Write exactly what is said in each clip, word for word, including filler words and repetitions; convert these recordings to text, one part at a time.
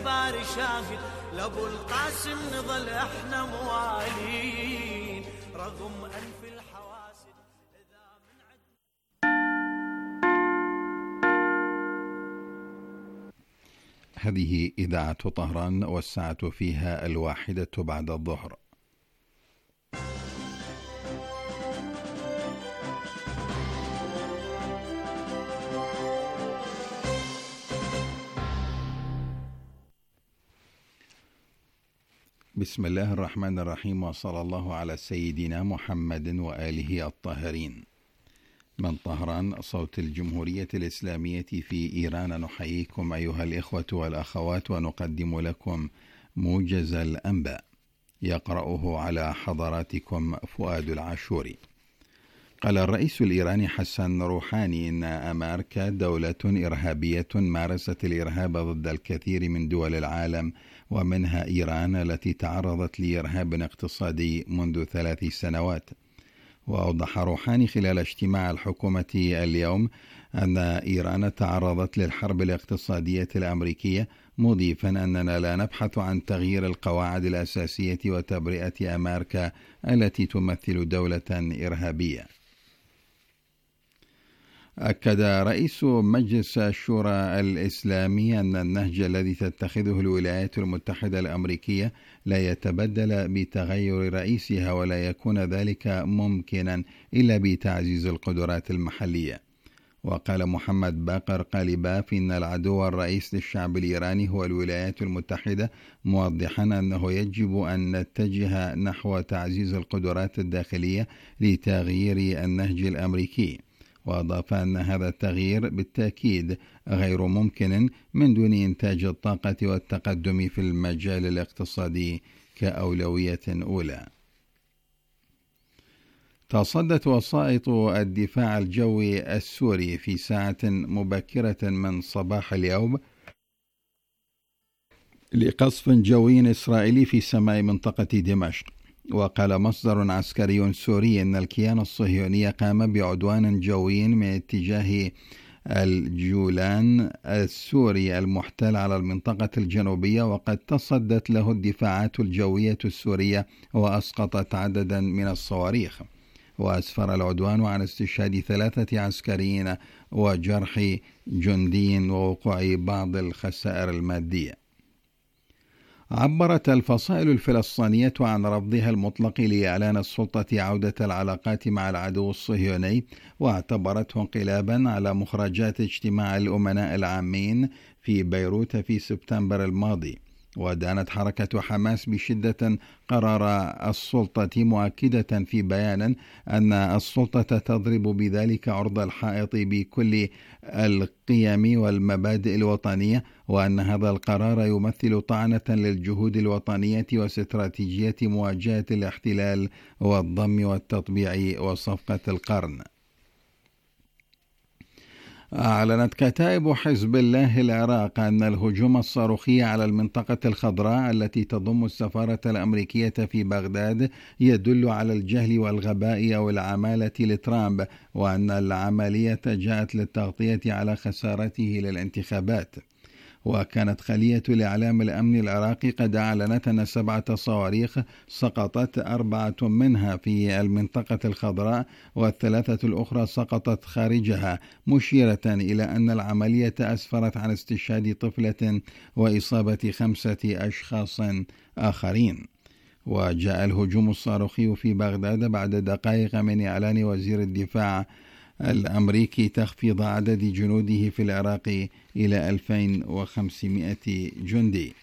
الباري شاهد، لابو القاسم نظل احنا موالين رغم انف الحواسد. اذا من عد... هذه إذاعة طهران والساعة فيها الواحدة بعد الظهر. بسم الله الرحمن الرحيم، وصلى الله على سيدنا محمد وآله الطاهرين. من طهران صوت الجمهورية الإسلامية في إيران، نحييكم أيها الإخوة والأخوات ونقدم لكم موجز الأنباء، يقرأه على حضراتكم فؤاد العاشوري. قال الرئيس الإيراني حسن روحاني إن أمريكا دولة إرهابية مارست الإرهاب ضد الكثير من دول العالم، ومنها إيران التي تعرضت لإرهاب اقتصادي منذ ثلاث سنوات. وأوضح روحاني خلال اجتماع الحكومة اليوم أن إيران تعرضت للحرب الاقتصادية الأمريكية، مضيفا أننا لا نبحث عن تغيير القواعد الأساسية وتبرئة أمريكا التي تمثل دولة إرهابية. أكد رئيس مجلس الشورى الإسلامي أن النهج الذي تتخذه الولايات المتحدة الأمريكية لا يتبدل بتغير رئيسها، ولا يكون ذلك ممكنا إلا بتعزيز القدرات المحلية. وقال محمد باقر قالباف إن العدو الرئيس للشعب الإيراني هو الولايات المتحدة، موضحا أنه يجب أن نتجه نحو تعزيز القدرات الداخلية لتغيير النهج الأمريكي. وأضاف أن هذا التغيير بالتأكيد غير ممكن من دون إنتاج الطاقة والتقدم في المجال الاقتصادي كأولوية أولى. تصدت وسائط الدفاع الجوي السوري في ساعة مبكرة من صباح اليوم لقصف جوي إسرائيلي في سماء منطقة دمشق. وقال مصدر عسكري سوري أن الكيان الصهيوني قام بعدوان جوي من اتجاه الجولان السوري المحتل على المنطقة الجنوبية، وقد تصدت له الدفاعات الجوية السورية وأسقطت عددا من الصواريخ. وأسفر العدوان عن استشهاد ثلاثة عسكريين وجرح جندي ووقوع بعض الخسائر المادية. عبرت الفصائل الفلسطينية عن رفضها المطلق لإعلان السلطة عودة العلاقات مع العدو الصهيوني، واعتبرته انقلابا على مخرجات اجتماع الأمناء العامين في بيروت في سبتمبر الماضي. ودانت حركة حماس بشدة قرار السلطة، مؤكدة في بيان أن السلطة تضرب بذلك عرض الحائط بكل القيم والمبادئ الوطنية، وأن هذا القرار يمثل طعنة للجهود الوطنية واستراتيجية مواجهة الاحتلال والضم والتطبيع وصفقة القرن. أعلنت كتائب حزب الله العراق أن الهجوم الصاروخي على المنطقة الخضراء التي تضم السفارة الأمريكية في بغداد يدل على الجهل والغباء أو العمالة لترامب، وأن العملية جاءت للتغطية على خسارته للانتخابات. وكانت خلية الإعلام الأمني العراقي قد أعلنت أن سبعة صواريخ سقطت، أربعة منها في المنطقة الخضراء والثلاثة الأخرى سقطت خارجها، مشيرة إلى أن العملية أسفرت عن استشهاد طفلة وإصابة خمسة أشخاص آخرين. وجاء الهجوم الصاروخي في بغداد بعد دقائق من إعلان وزير الدفاع الأمريكي تخفيض عدد جنوده في العراق إلى ألفين وخمسمائة جندي.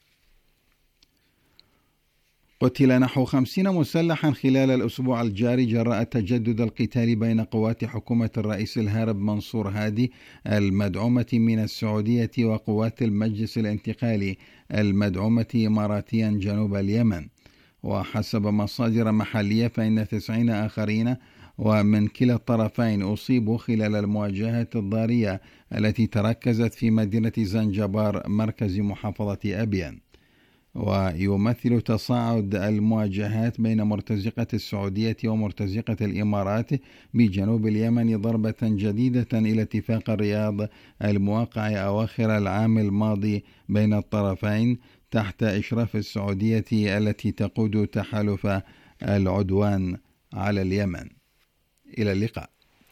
قتل نحو خمسين مسلحا خلال الأسبوع الجاري جراء تجدد القتال بين قوات حكومة الرئيس الهارب منصور هادي المدعومة من السعودية وقوات المجلس الانتقالي المدعومة إماراتيا جنوب اليمن. وحسب مصادر محلية فإن تسعين آخرين ومن كلا الطرفين أصيبوا خلال المواجهة الضارية التي تركزت في مدينة زنجبار مركز محافظة أبيان. ويمثل تصاعد المواجهات بين مرتزقة السعودية ومرتزقة الإمارات بجنوب اليمن ضربة جديدة إلى اتفاق الرياض الموقع أواخر العام الماضي بين الطرفين تحت إشراف السعودية التي تقود تحالف العدوان على اليمن. إلى اللقاء.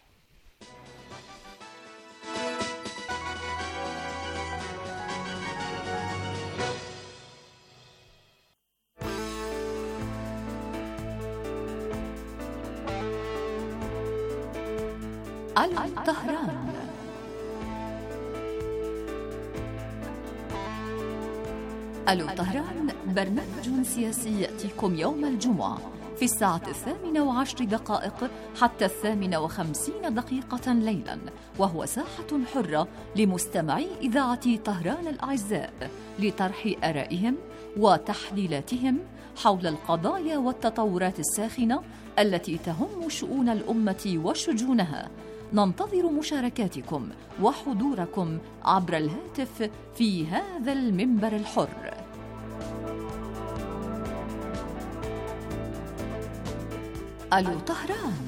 الطهران. ألو طهران برنامج سياسي يأتيكم يوم الجمعة في الساعة الثامنة وعشر دقائق حتى الثامنة وخمسين دقيقة ليلا، وهو ساحة حرة لمستمعي إذاعة طهران الأعزاء لطرح آرائهم وتحليلاتهم حول القضايا والتطورات الساخنة التي تهم شؤون الأمة وشجونها. ننتظر مشاركاتكم وحضوركم عبر الهاتف في هذا المنبر الحر. ألو طهران.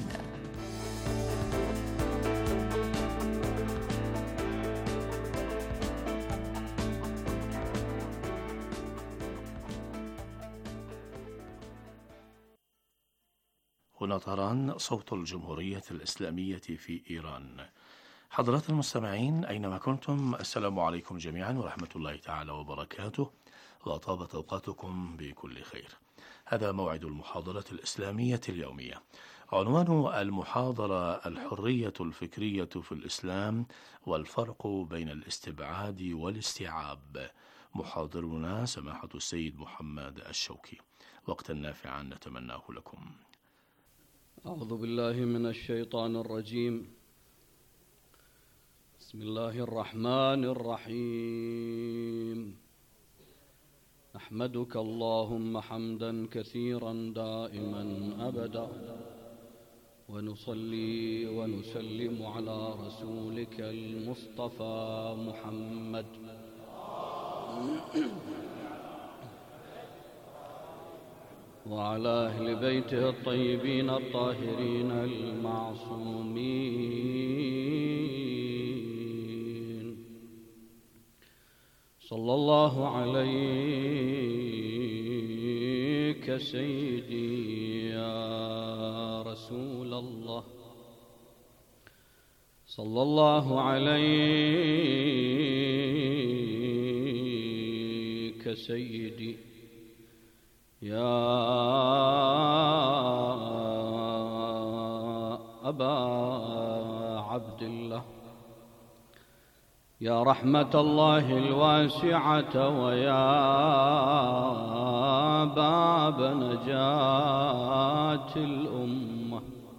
هنا طهران، صوت الجمهورية الإسلامية في إيران. حضرات المستمعين أينما كنتم، السلام عليكم جميعا ورحمة الله تعالى وبركاته، وطابت أوقاتكم بكل خير. هذا موعد المحاضرة الإسلامية اليومية. عنوان المحاضرة: الحرية الفكرية في الإسلام والفرق بين الاستبعاد والاستيعاب. محاضرنا سماحة السيد محمد الشوكي. وقتا نافعا نتمناه لكم. أعوذ بالله من الشيطان الرجيم. بسم الله الرحمن الرحيم. نحمدك اللهم حمدا كثيرا دائما أبدا، ونصلي ونسلم على رسولك المصطفى محمد وعلى أهل بيته الطيبين الطاهرين المعصومين. صلى الله عليك سيدي يا رسول الله، صلى الله عليك سيدي يا أبا عبد الله، يا رحمة الله الواسعة ويا باب نجاة الأمة.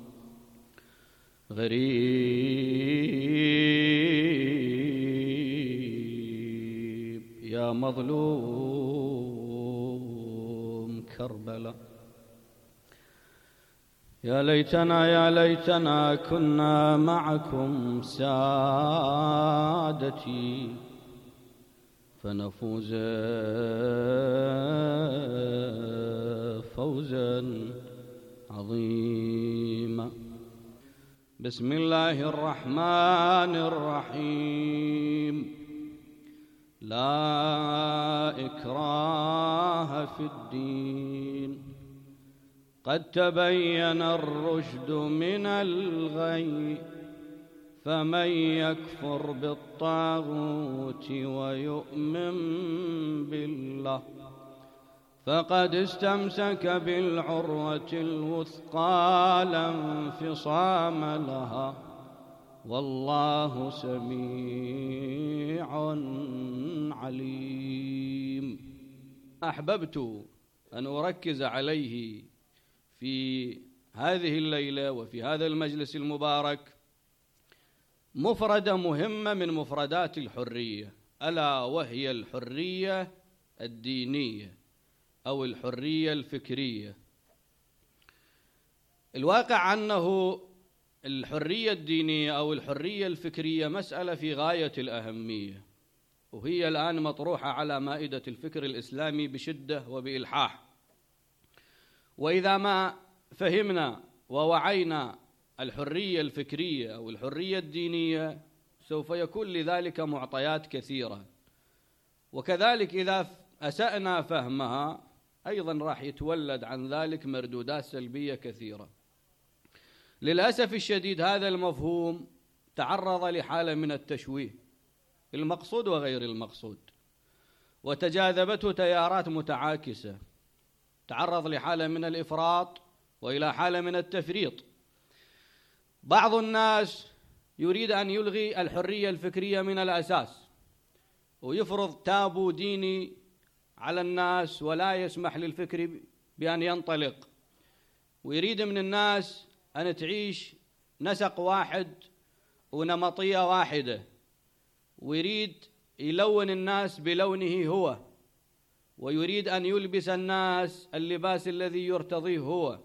غريب يا مظلوم كربلاء، يا ليتنا يا ليتنا كنا معكم سادتي فنفوز فوزا عظيما. بسم الله الرحمن الرحيم. لا إكراه في الدين، قد تبين الرشد من الغي، فمن يكفر بالطاغوت ويؤمن بالله فقد استمسك بالعروة الوثقى لا انفصام لها، والله سميع عليم. أحببت أن أركز عليه في هذه الليلة وفي هذا المجلس المبارك مفردة مهمة من مفردات الحرية، ألا وهي الحرية الدينية أو الحرية الفكرية. الواقع أنه الحرية الدينية أو الحرية الفكرية مسألة في غاية الأهمية، وهي الآن مطروحة على مائدة الفكر الإسلامي بشدة وبإلحاح. وإذا ما فهمنا ووعينا الحرية الفكرية أو الحرية الدينية سوف يكون لذلك معطيات كثيرة، وكذلك إذا أسأنا فهمها أيضا راح يتولد عن ذلك مردودات سلبية كثيرة. للأسف الشديد هذا المفهوم تعرض لحالة من التشويه المقصود وغير المقصود، وتجاذبته تيارات متعاكسة، تعرض لحالة من الإفراط وإلى حالة من التفريط. بعض الناس يريد أن يلغي الحرية الفكرية من الأساس ويفرض تابو ديني على الناس ولا يسمح للفكر بأن ينطلق، ويريد من الناس أن تعيش نسق واحد ونمطية واحدة، ويريد يلون الناس بلونه هو، ويريد أن يلبس الناس اللباس الذي يرتضيه هو.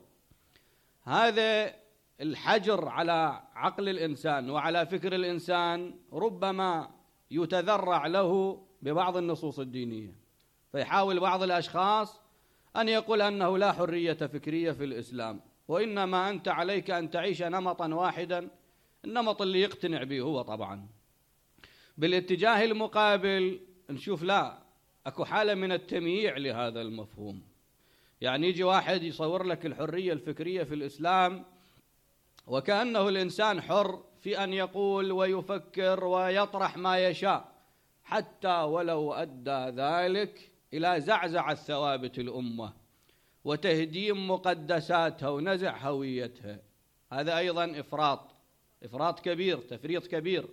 هذا الحجر على عقل الإنسان وعلى فكر الإنسان ربما يتذرع له ببعض النصوص الدينية، فيحاول بعض الأشخاص أن يقول أنه لا حرية فكرية في الإسلام، وإنما أنت عليك أن تعيش نمطا واحدا، النمط اللي يقتنع به هو. طبعا بالاتجاه المقابل نشوف لا، أكو حالة من التمييع لهذا المفهوم. يعني يجي واحد يصور لك الحرية الفكرية في الإسلام وكأنه الإنسان حر في أن يقول ويفكر ويطرح ما يشاء، حتى ولو أدى ذلك إلى زعزعة ثوابت الأمة وتهديم مقدساتها ونزع هويتها. هذا أيضا إفراط، إفراط كبير، تفريط كبير.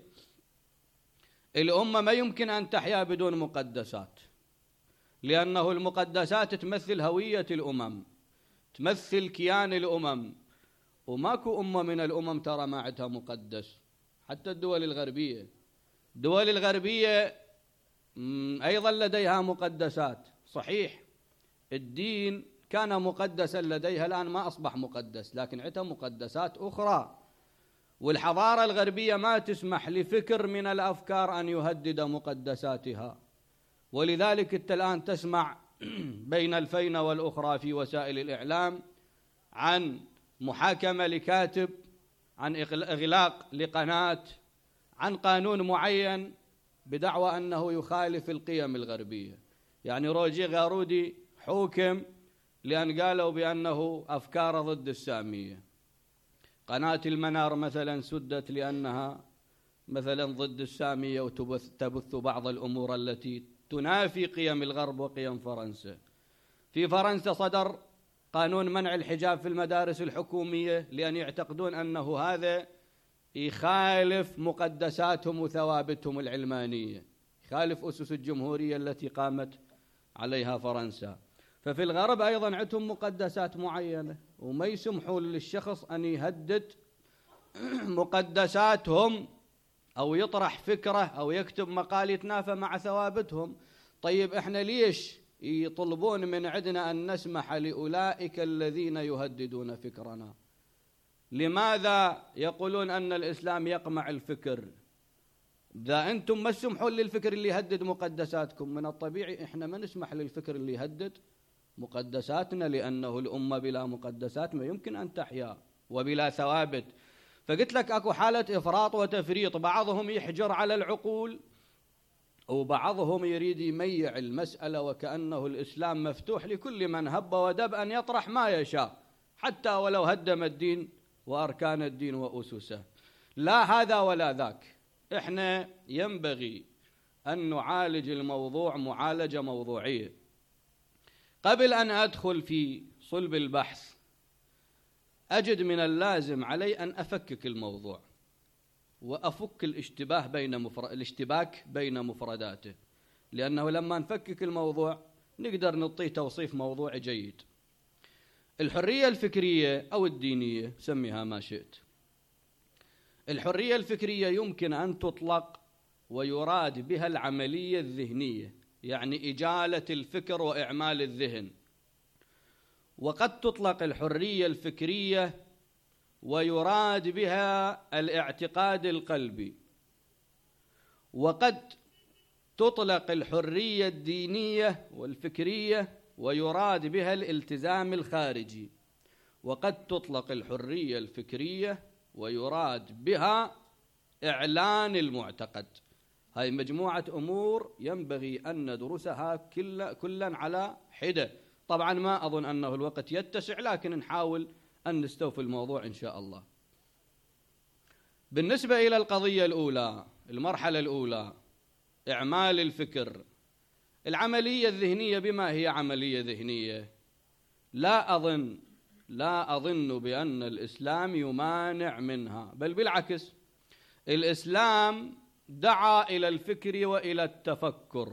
الأمة ما يمكن أن تحيا بدون مقدسات، لأنه المقدسات تمثل هوية الأمم، تمثل كيان الأمم، وماكو أمة من الأمم ترى ما عندها مقدس. حتى الدول الغربية، الدول الغربية أيضا لديها مقدسات. صحيح الدين كان مقدسا لديها، الآن ما أصبح مقدس، لكن عندها مقدسات أخرى. والحضارة الغربية ما تسمح لفكر من الأفكار أن يهدد مقدساتها، ولذلك أنت الآن تسمع بين الفينة والأخرى في وسائل الإعلام عن محاكمة لكاتب، عن إغلاق لقناة، عن قانون معين بدعوى أنه يخالف القيم الغربية. يعني روجي غارودي حوكم لأن قالوا بأنه أفكار ضد السامية. قناة المنار مثلا سدت لأنها مثلا ضد السامية وتبث بعض الأمور التي تنافي قيم الغرب وقيم فرنسا. في فرنسا صدر قانون منع الحجاب في المدارس الحكومية لأن يعتقدون أنه هذا يخالف مقدساتهم وثوابتهم العلمانية، يخالف أسس الجمهورية التي قامت عليها فرنسا. ففي الغرب أيضا عندهم مقدسات معينة، وما يسمحوا للشخص أن يهدد مقدساتهم أو يطرح فكرة أو يكتب مقال يتنافى مع ثوابتهم. طيب إحنا ليش يطلبون من عندنا أن نسمح لأولئك الذين يهددون فكرنا؟ لماذا يقولون أن الإسلام يقمع الفكر؟ إذا أنتم ما تسمحون للفكر اللي يهدد مقدساتكم، من الطبيعي إحنا ما نسمح للفكر اللي يهدد مقدساتنا، لأنه الأمة بلا مقدسات ما يمكن أن تحيا وبلا ثوابت. فقلت لك أكو حالة إفراط وتفريط، بعضهم يحجر على العقول وبعضهم يريد يميع المسألة وكأنه الإسلام مفتوح لكل من هب ودب أن يطرح ما يشاء، حتى ولو هدم الدين وأركان الدين وأسسه. لا هذا ولا ذاك. إحنا ينبغي أن نعالج الموضوع معالجة موضوعية. قبل أن أدخل في صلب البحث أجد من اللازم علي أن أفكك الموضوع وأفك الاشتباه بين مفر... الاشتباك بين مفرداته، لأنه لما نفكك الموضوع نقدر نعطيه توصيف موضوعي جيد. الحرية الفكرية أو الدينية سميها ما شئت. الحرية الفكرية يمكن أن تطلق ويراد بها العملية الذهنية، يعني إجالة الفكر وإعمال الذهن. وقد تطلق الحرية الفكرية ويراد بها الاعتقاد القلبي. وقد تطلق الحرية الدينية والفكرية ويراد بها الالتزام الخارجي، وقد تطلق الحرية الفكرية ويراد بها إعلان المعتقد. هاي مجموعة أمور ينبغي أن ندرسها كل كلا على حدة. طبعا ما أظن أنه الوقت يتسع، لكن نحاول أن نستوفي الموضوع إن شاء الله. بالنسبة إلى القضية الأولى، المرحلة الأولى، إعمال الفكر، العملية الذهنية. بما هي عملية ذهنية؟ لا أظن لا أظن بأن الإسلام يمانع منها، بل بالعكس، الإسلام دعا إلى الفكر وإلى التفكر،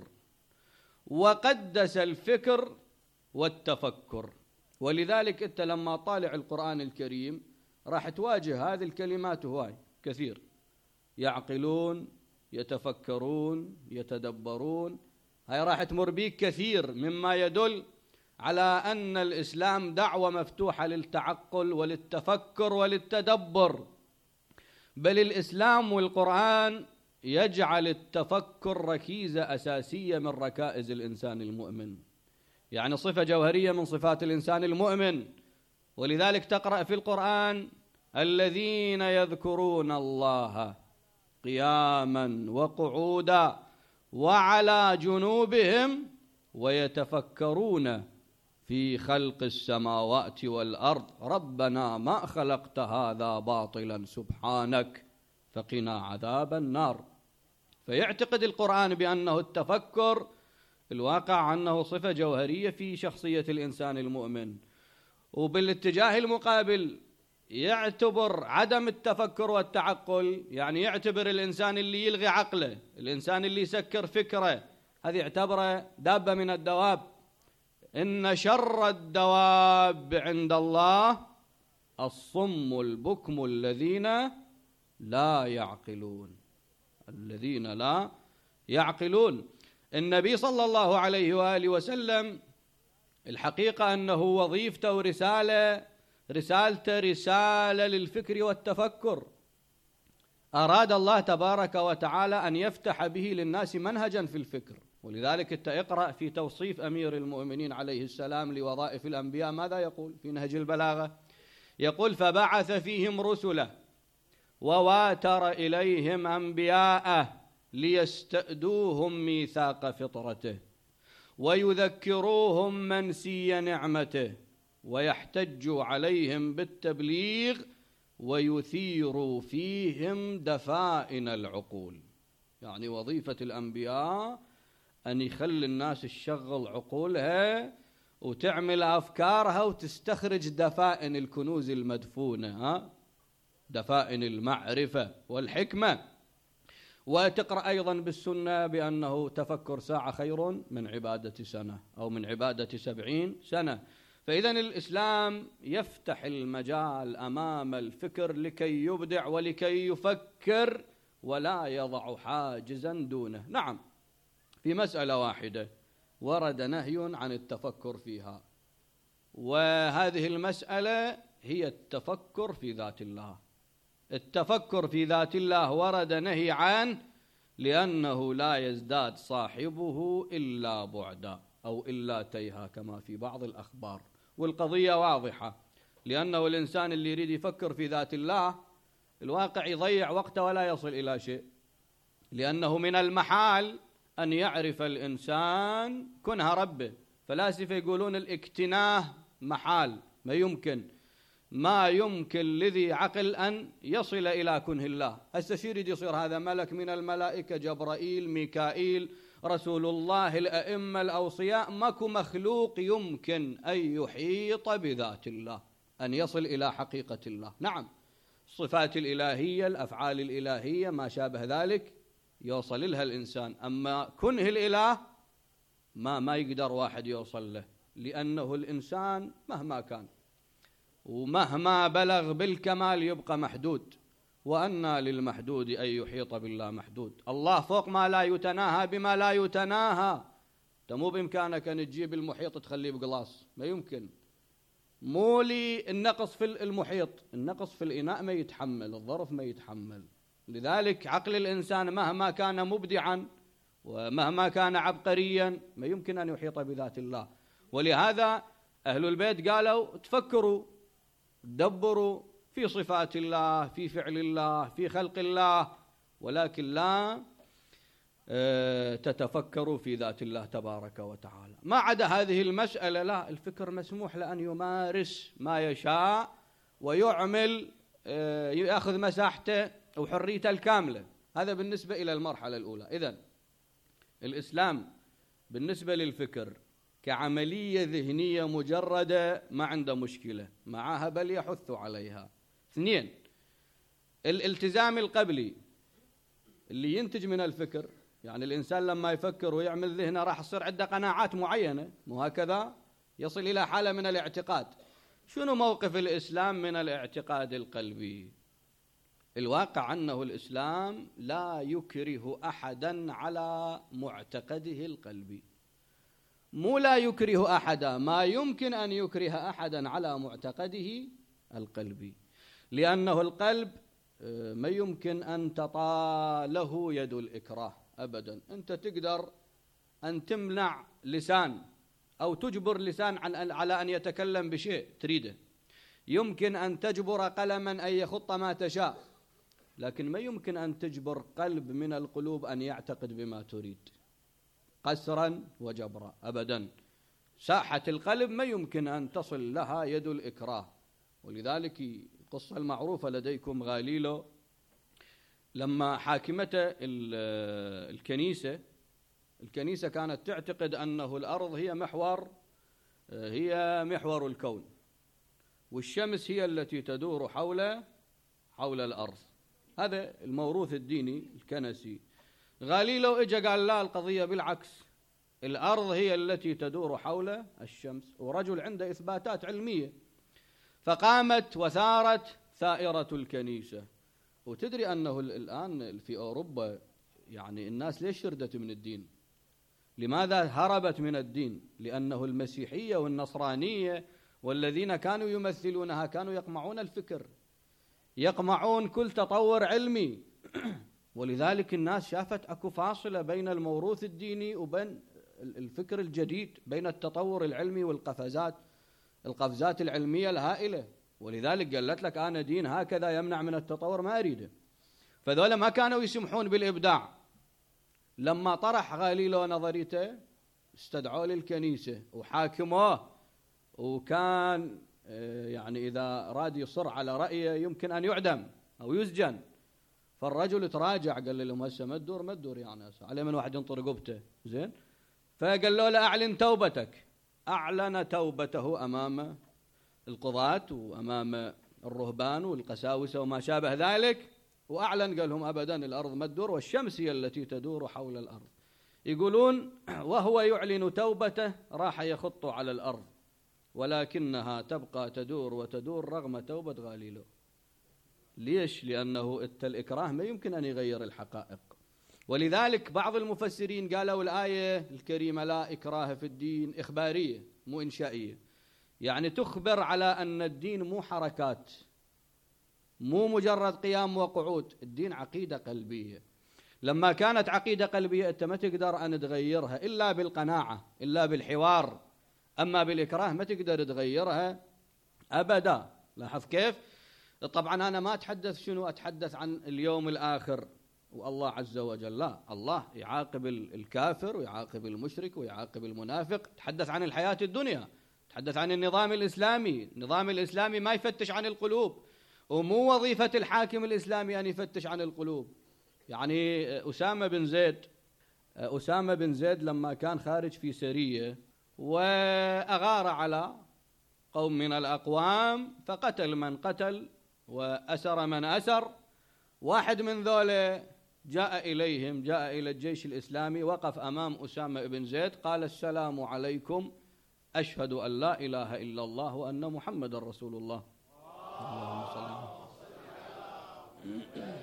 وقدس الفكر والتفكر. ولذلك أنت لما طالع القرآن الكريم راح تواجه هذه الكلمات هواي كثير: يعقلون، يتفكرون، يتدبرون. هاي راح تمر بيك كثير، مما يدل على أن الإسلام دعوة مفتوحة للتعقل وللتفكر وللتدبر. بل الإسلام والقرآن يجعل التفكر ركيزة أساسية من ركائز الإنسان المؤمن، يعني صفة جوهرية من صفات الإنسان المؤمن. ولذلك تقرأ في القرآن: الذين يذكرون الله قياما وقعودا وعلى جنوبهم ويتفكرون في خلق السماوات والأرض ربنا ما خلقت هذا باطلا سبحانك فقنا عذاب النار. فيعتقد القرآن بأنه التفكر الواقع أنه صفة جوهرية في شخصية الإنسان المؤمن. وبالاتجاه المقابل يعتبر عدم التفكر والتعقل، يعني يعتبر الإنسان اللي يلغي عقله، الإنسان اللي يسكر فكره، هذه يعتبره دابة من الدواب. إن شر الدواب عند الله الصم البكم الذين لا يعقلون، الذين لا يعقلون. النبي صلى الله عليه وآله وسلم الحقيقة أنه وظيفته ورسالة رسالته رسالة للفكر والتفكر. أراد الله تبارك وتعالى أن يفتح به للناس منهجا في الفكر. ولذلك أنت اقرأ في توصيف أمير المؤمنين عليه السلام لوظائف الأنبياء ماذا يقول في نهج البلاغة؟ يقول: فبعث فيهم رسله وواتر إليهم أنبياءه ليستأدوهم ميثاق فطرته ويذكروهم منسي نعمته ويحتجوا عليهم بالتبليغ ويثيروا فيهم دفائن العقول. يعني وظيفة الأنبياء أن يخلي الناس تشغل عقولها وتعمل أفكارها وتستخرج دفائن الكنوز المدفونة، ها؟ دفائن المعرفة والحكمة. وتقرأ أيضا بالسنة بأنه تفكر ساعة خير من عبادة سنة أو من عبادة سبعين سنة. فإذن الإسلام يفتح المجال أمام الفكر لكي يبدع ولكي يفكر ولا يضع حاجزا دونه. نعم، في مسألة واحدة ورد نهي عن التفكر فيها، وهذه المسألة هي التفكر في ذات الله. التفكر في ذات الله ورد نهي عنه لأنه لا يزداد صاحبه إلا بعدا أو إلا تيها كما في بعض الأخبار. والقضية واضحة، لأنه الإنسان اللي يريد يفكر في ذات الله الواقع يضيع وقته ولا يصل إلى شيء، لأنه من المحال أن يعرف الإنسان كنه ربه. فلاسفة يقولون الاكتناه محال، ما يمكن ما يمكن لذي عقل أن يصل إلى كنه الله. هسه شو يريد يصير هذا؟ ملك من الملائكة، جبرائيل، ميكائيل، رسول الله، الأئمة الأوصياء. ماكو مخلوق يمكن أن يحيط بذات الله، أن يصل إلى حقيقة الله. نعم، الصفات الإلهية، الأفعال الإلهية، ما شابه ذلك يوصل لها الإنسان، أما كنه الإله ما ما يقدر واحد يوصل له، لأنه الإنسان مهما كان ومهما بلغ بالكمال يبقى محدود، وأن للمحدود أن يحيط بالله محدود. الله فوق ما لا يتناهى بما لا يتناهى. مو بإمكانك أن تجيب المحيط تخليه بقلاص، ما يمكن. مو لي النقص في المحيط، النقص في الإناء ما يتحمل، الظرف ما يتحمل. لذلك عقل الإنسان مهما كان مبدعا ومهما كان عبقريا ما يمكن أن يحيط بذات الله. ولهذا أهل البيت قالوا تفكروا تدبروا في صفات الله، في فعل الله، في خلق الله، ولكن لا تتفكروا في ذات الله تبارك وتعالى. ما عدا هذه المسألة لا، الفكر مسموح لأن يمارس ما يشاء ويعمل، يأخذ مساحته وحريته الكاملة. هذا بالنسبة إلى المرحلة الأولى. إذن الإسلام بالنسبة للفكر كعملية ذهنية مجردة ما عنده مشكلة معها، بل يحث عليها. اثنين، الالتزام القبلي اللي ينتج من الفكر، يعني الإنسان لما يفكر ويعمل ذهنه راح يصير عنده قناعات معينة، مو هكذا؟ يصل إلى حالة من الاعتقاد. شنو موقف الإسلام من الاعتقاد القلبي؟ الواقع أنه الإسلام لا يكره أحدا على معتقده القلبي. مو لا يكره أحدا، ما يمكن أن يكره أحدا على معتقده القلبي، لأنه القلب ما يمكن أن تطاله يد الإكراه أبدا. أنت تقدر أن تمنع لسان أو تجبر لسان عن على أن يتكلم بشيء تريده، يمكن أن تجبر قلما أن يخط ما تشاء، لكن ما يمكن أن تجبر قلب من القلوب أن يعتقد بما تريد قسرا وجبرا أبدا. ساحة القلب ما يمكن أن تصل لها يد الإكراه. ولذلك القصة المعروفة لديكم غاليلو لما حاكمته الكنيسة الكنيسة كانت تعتقد أنه الأرض هي محور هي محور الكون، والشمس هي التي تدور حول حول الأرض. هذا الموروث الديني الكنسي. غاليلو اجى قال لا، القضية بالعكس، الأرض هي التي تدور حول الشمس، ورجل عنده إثباتات علمية. فقامت وثارت ثائرة الكنيسة. وتدري أنه الآن في أوروبا يعني الناس ليش شردت من الدين؟ لماذا هربت من الدين؟ لأنه المسيحية والنصرانية والذين كانوا يمثلونها كانوا يقمعون الفكر، يقمعون كل تطور علمي. ولذلك الناس شافت أكو فاصلة بين الموروث الديني وبين الفكر الجديد، بين التطور العلمي والقفزات القفزات العلمية الهائلة. ولذلك قالت لك أنا دين هكذا يمنع من التطور ما أريده. فذولا ما كانوا يسمحون بالإبداع. لما طرح غاليلو نظريته استدعوا للكنيسة وحاكموه، وكان يعني إذا راد يصر على رأيه يمكن أن يعدم أو يسجن. فالرجل تراجع قال لهم هسه ما تدور ما تدور يعني عليه من واحد ينطر رقبته زين. فقال له لا، أعلن توبتك. أعلن توبته أمام القضاة وأمام الرهبان والقساوسة وما شابه ذلك، وأعلن قال لهم أبدا الأرض ما تدور والشمس هي التي تدور حول الأرض. يقولون وهو يعلن توبته راح يخط على الأرض، ولكنها تبقى تدور وتدور رغم توبة غاليلو. ليش؟ لأنه الإكراه ما يمكن أن يغير الحقائق. ولذلك بعض المفسرين قالوا الآية الكريمة لا إكراه في الدين إخبارية مو إنشائية، يعني تخبر على أن الدين مو حركات، مو مجرد قيام وقعود، الدين عقيدة قلبية. لما كانت عقيدة قلبية أنت ما تقدر أن تغيرها إلا بالقناعة، إلا بالحوار. أما بالإكراه ما تقدر تغيرها أبدا. لاحظ كيف؟ طبعا أنا ما أتحدث شنو، أتحدث عن اليوم الآخر والله عز وجل. لا، الله يعاقب الكافر ويعاقب المشرك ويعاقب المنافق. تحدث عن الحياة الدنيا، تحدث عن النظام الإسلامي. النظام الإسلامي ما يفتش عن القلوب، ومو وظيفة الحاكم الإسلامي أن يفتش عن القلوب. يعني أسامة بن زيد أسامة بن زيد لما كان خارج في سرية وأغار على قوم من الأقوام فقتل من قتل وأسر من أسر، واحد من ذولا جاء إليهم جاء إلى الجيش الإسلامي، وقف أمام أسامة بن زيد قال السلام عليكم، أشهد أن لا إله إلا الله وأن محمد رسول الله. اللهم صل على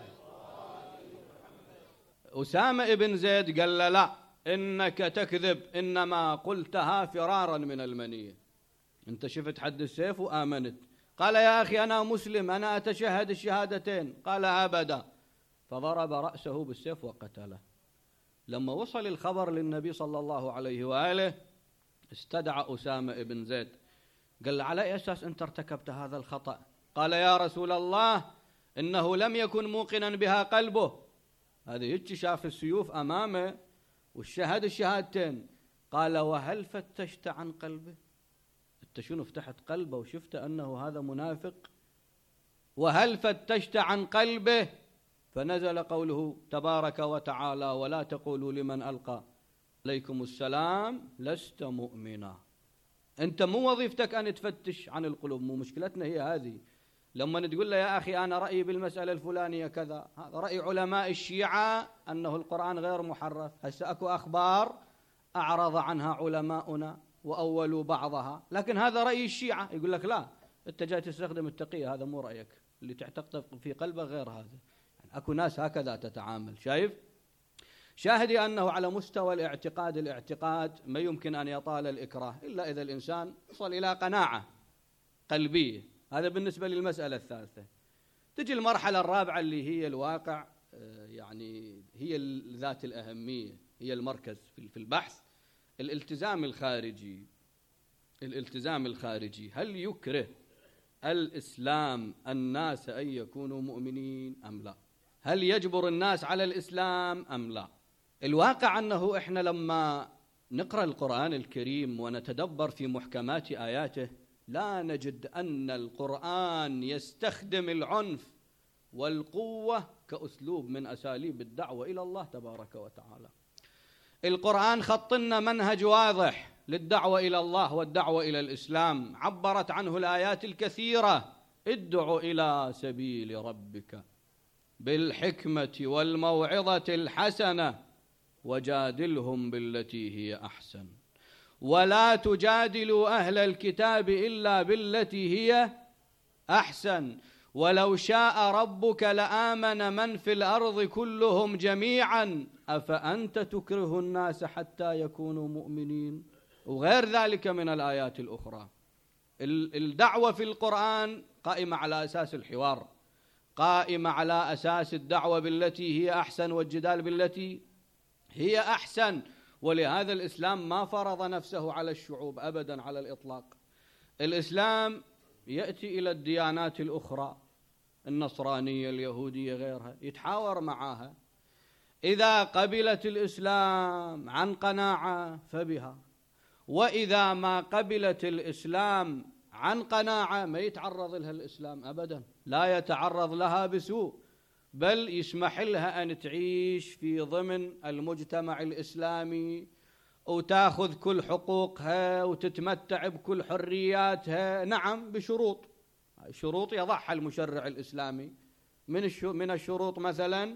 أسامة بن زيد قال له لا، إنك تكذب، إنما قلتها فرارا من المنية. أنت شفت حد السيف وآمنت. قال يا أخي أنا مسلم، أنا أتشهد الشهادتين. قال أبدا. فضرب رأسه بالسيف وقتله. لما وصل الخبر للنبي صلى الله عليه وآله استدعى أسامة بن زيد، قال له على أي أساس أنت ارتكبت هذا الخطأ؟ قال يا رسول الله إنه لم يكن موقنا بها قلبه. هذا يجي شاف السيوف أمامه والشهد الشهادتين. قال وهل فتشت عن قلبه؟ أنت شنو فتحت قلبه وشفت أنه هذا منافق؟ وهل فتشت عن قلبه؟ فنزل قوله تبارك وتعالى ولا تقولوا لمن ألقى عليكم السلام لست مؤمنا. أنت مو وظيفتك أن تفتش عن القلوب، مو مشكلتنا هي هذه. لما تقول له يا أخي أنا رأيي بالمسألة الفلانية كذا، هذا رأي علماء الشيعة أنه القرآن غير محرف. هسه أكو أخبار أعرض عنها علماؤنا وأولوا بعضها، لكن هذا رأي الشيعة. يقول لك لا، أنت جاي تستخدم التقية، هذا مو رأيك، اللي تعتقد في قلبك غير هذا. يعني أكو ناس هكذا تتعامل. شايف؟ شاهدي أنه على مستوى الاعتقاد الاعتقاد ما يمكن أن يطال الإكراه إلا إذا الإنسان وصل إلى قناعة قلبية. هذا بالنسبة للمسألة الثالثة. تجي المرحلة الرابعة اللي هي الواقع، يعني هي ذات الأهمية، هي المركز في البحث. الالتزام الخارجي. الالتزام الخارجي، هل يكره الإسلام الناس أن يكونوا مؤمنين أم لا؟ هل يجبر الناس على الإسلام أم لا؟ الواقع أنه إحنا لما نقرأ القرآن الكريم ونتدبر في محكمات آياته لا نجد أن القرآن يستخدم العنف والقوة كأسلوب من أساليب الدعوة إلى الله تبارك وتعالى. القرآن خط لنا منهج واضح للدعوة إلى الله والدعوة إلى الإسلام، عبرت عنه الآيات الكثيرة. ادع إلى سبيل ربك بالحكمة والموعظة الحسنة وجادلهم بالتي هي أحسن ولا تجادلوا أهل الكتاب إلا بالتي هي أحسن ولو شاء ربك لآمن من في الأرض كلهم جميعا أفأنت تكره الناس حتى يكونوا مؤمنين، وغير ذلك من الآيات الأخرى. الدعوة في القرآن قائمة على أساس الحوار، قائمة على أساس الدعوة بالتي هي أحسن والجدال بالتي هي أحسن. ولهذا الإسلام ما فرض نفسه على الشعوب أبدا على الإطلاق. الإسلام يأتي إلى الديانات الأخرى، النصرانية اليهودية غيرها، يتحاور معها. إذا قبلت الإسلام عن قناعة فبها، وإذا ما قبلت الإسلام عن قناعة ما يتعرض لها الإسلام أبدا، لا يتعرض لها بسوء، بل يسمح لها أن تعيش في ضمن المجتمع الإسلامي وتأخذ كل حقوقها وتتمتع بكل حرياتها، نعم بشروط، شروط يضعها المشرع الإسلامي. من من الشروط مثلا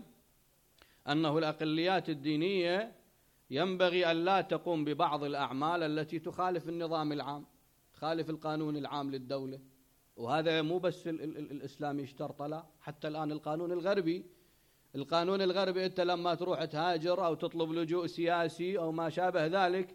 أنه الأقليات الدينية ينبغي أن لا تقوم ببعض الأعمال التي تخالف النظام العام، تخالف القانون العام للدولة. وهذا مو بس ال ال ال الإسلام يشترط له، حتى الآن القانون الغربي القانون الغربي أنت لما تروح تهاجر أو تطلب لجوء سياسي أو ما شابه ذلك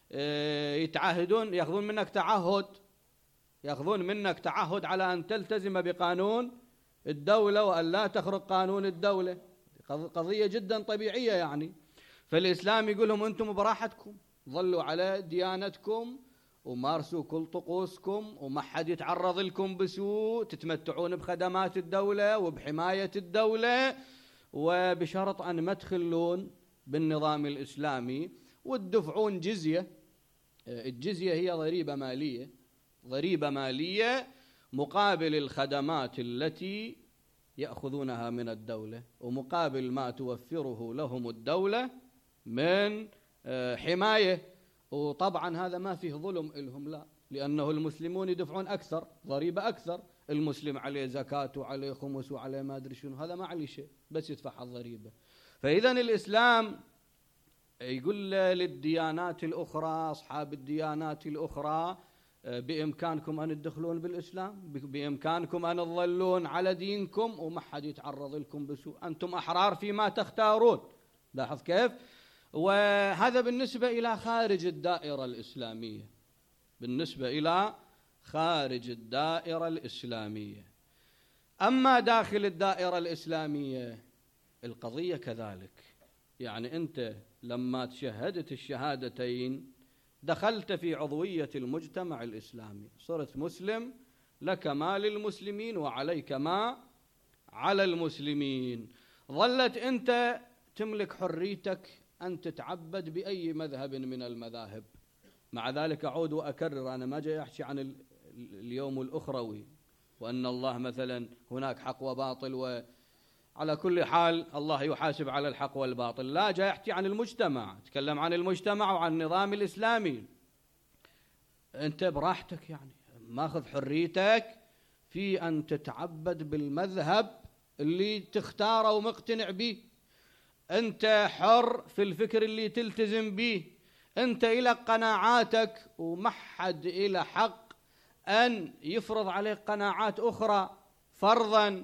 يتعهدون، يأخذون منك تعهد يأخذون منك تعهد على أن تلتزم بقانون الدولة وأن لا تخرق قانون الدولة. قضية جدا طبيعية يعني. فالإسلام يقول لهم أنتم براحتكم، ظلوا على ديانتكم ومارسوا كل طقوسكم وما حد يتعرض لكم بسوء، تتمتعون بخدمات الدولة وبحماية الدولة، وبشرط أن ما تخلون بالنظام الإسلامي وتدفعون جزية. الجزية هي ضريبة مالية، ضريبة مالية مقابل الخدمات التي يأخذونها من الدولة ومقابل ما توفره لهم الدولة من حماية. وطبعا هذا ما فيه ظلم لهم، لا، لأنه المسلمون يدفعون أكثر، ضريبة أكثر. المسلم عليه زكاة وعليه خمس وعليه ما أدري شنو، هذا ما عليه شيء، بس يدفع الضريبة. فإذا الإسلام يقول للديانات الأخرى، أصحاب الديانات الأخرى، بإمكانكم أن تدخلون بالإسلام، بإمكانكم أن تظلون على دينكم وما حد يتعرض لكم بسوء، أنتم أحرار فيما تختارون. لاحظ كيف؟ وهذا بالنسبة إلى خارج الدائرة الإسلامية، بالنسبة إلى خارج الدائرة الإسلامية. أما داخل الدائرة الإسلامية القضية كذلك، يعني أنت لما تشهدت الشهادتين دخلت في عضوية المجتمع الإسلامي، صرت مسلم، لك ما للمسلمين وعليك ما على المسلمين. ظلت أنت تملك حريتك أن تتعبد بأي مذهب من المذاهب. مع ذلك أعود وأكرر، أنا ما جاي أحكي عن اليوم الأخروي وأن الله مثلا هناك حق وباطل، وعلى كل حال الله يحاسب على الحق والباطل، لا، جاي أحكي عن المجتمع، أتكلم عن المجتمع وعن النظام الإسلامي. أنت براحتك، يعني ماخذ حريتك في أن تتعبد بالمذهب اللي تختاره ومقتنع به. أنت حر في الفكر اللي تلتزم به، أنت إلى قناعاتك ومحد إلى حق أن يفرض عليك قناعات أخرى فرضا،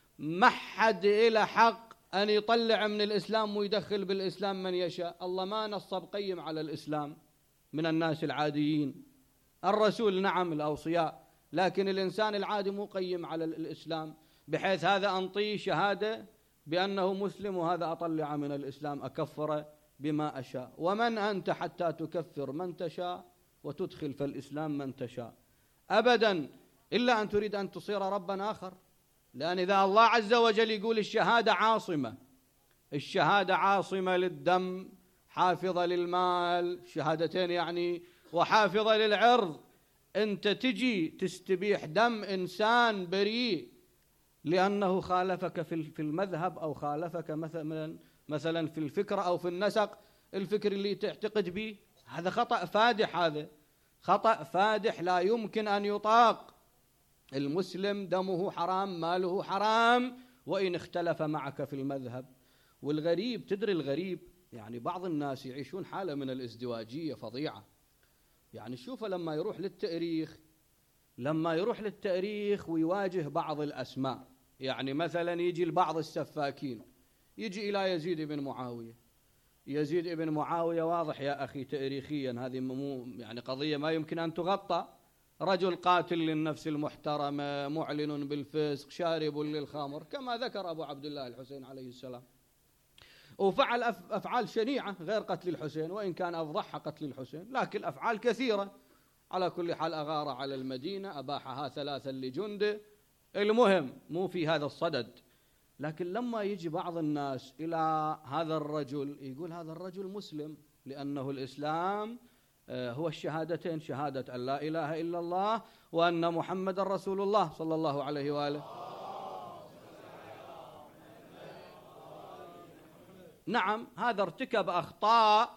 محد إلى حق أن يطلع من الإسلام ويدخل بالإسلام من يشاء. الله ما نصب قيم على الإسلام من الناس العاديين، الرسول نعم الأوصياء، لكن الإنسان العادي مو قيم على الإسلام بحيث هذا أنطيه شهادة بأنه مسلم وهذا أطلع من الإسلام أكفره بما أشاء. ومن أنت حتى تكفر من تشاء وتدخل في الإسلام من تشاء؟ أبدا، إلا أن تريد أن تصير ربا آخر. لأن إذا الله عز وجل يقول الشهادة عاصمة، الشهادة عاصمة للدم، حافظة للمال، شهادتين يعني، وحافظة للعرض، أنت تجي تستبيح دم إنسان بريء لأنه خالفك في المذهب أو خالفك مثلا مثلا في الفكرة أو في النسق الفكر اللي تعتقد به، هذا خطأ فادح، هذا خطأ فادح لا يمكن أن يطاق. المسلم دمه حرام، ماله حرام، وإن اختلف معك في المذهب. والغريب، تدري الغريب، يعني بعض الناس يعيشون حالة من الازدواجية فظيعة. يعني شوفه لما يروح للتاريخ لما يروح للتاريخ ويواجه بعض الأسماء، يعني مثلا يجي لبعض السفاكين، يجي إلى يزيد بن معاوية. يزيد بن معاوية واضح يا أخي تاريخيا، هذه مو يعني قضية ما يمكن أن تغطى. رجل قاتل للنفس المحترمة، معلن بالفسق، شارب للخمر، كما ذكر أبو عبد الله الحسين عليه السلام، وفعل أفعال شنيعة غير قتل الحسين، وإن كان أفضحها قتل الحسين، لكن أفعال كثيرة. على كل حال أغار على المدينة، أباحها ثلاثا لجنده، المهم مو في هذا الصدد. لكن لما يجي بعض الناس إلى هذا الرجل يقول هذا الرجل مسلم، لأنه الإسلام هو الشهادتين، شهادة أن لا إله إلا الله وأن محمد رسول الله صلى الله عليه وآله. نعم، هذا ارتكب أخطاء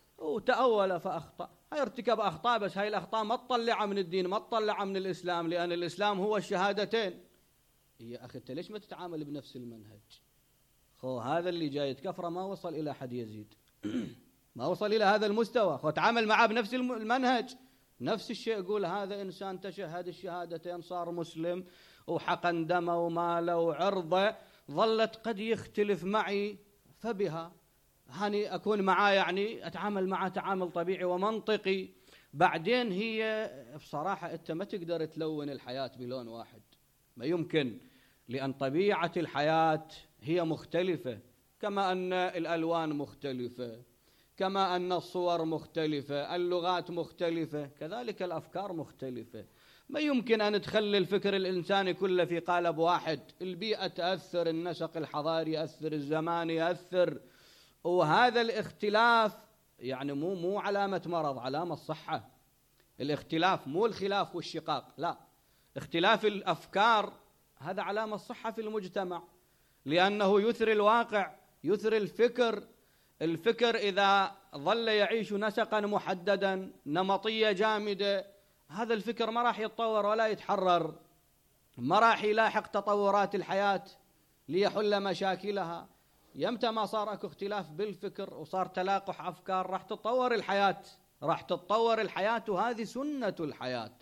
وتأول فأخطأ، هاي ارتكب أخطاء، بس هاي الأخطاء ما تطلع من الدين، ما تطلع من الإسلام، لأن الإسلام هو الشهادتين. يا أخي أنت ليش ما تتعامل بنفس المنهج؟ خو هذا اللي جاي يتكفر ما وصل إلى حد يزيد ما وصل إلى هذا المستوى، خو تعامل معه بنفس المنهج. نفس الشيء، يقول هذا إنسان تشهد الشهادتين صار مسلم وحقن دمه وماله وعرضه، ظلت قد يختلف معي فبها هاني أكون معاه، يعني أتعامل معه تعامل طبيعي ومنطقي. بعدين هي بصراحة أنت ما تقدر تلون الحياة بلون واحد، ما يمكن، لأن طبيعة الحياة هي مختلفة، كما أن الألوان مختلفة، كما أن الصور مختلفة، اللغات مختلفة، كذلك الأفكار مختلفة. ما يمكن أن تخلي الفكر الإنساني كله في قالب واحد. البيئة تأثر، النسق الحضاري يأثر، الزمان يأثر، وهذا الاختلاف يعني مو مو علامة مرض، علامة صحة. الاختلاف مو الخلاف والشقاق، لا، اختلاف الأفكار هذا علامة صحة في المجتمع، لأنه يثري الواقع، يثري الفكر. الفكر إذا ظل يعيش نسقا محددا، نمطية جامدة، هذا الفكر ما راح يتطور ولا يتحرر، ما راح يلاحق تطورات الحياة ليحل مشاكلها. يمتى ما صار اكو اختلاف بالفكر وصار تلاقح أفكار راح تتطور الحياة، راح تتطور الحياة. وهذه سنة الحياة،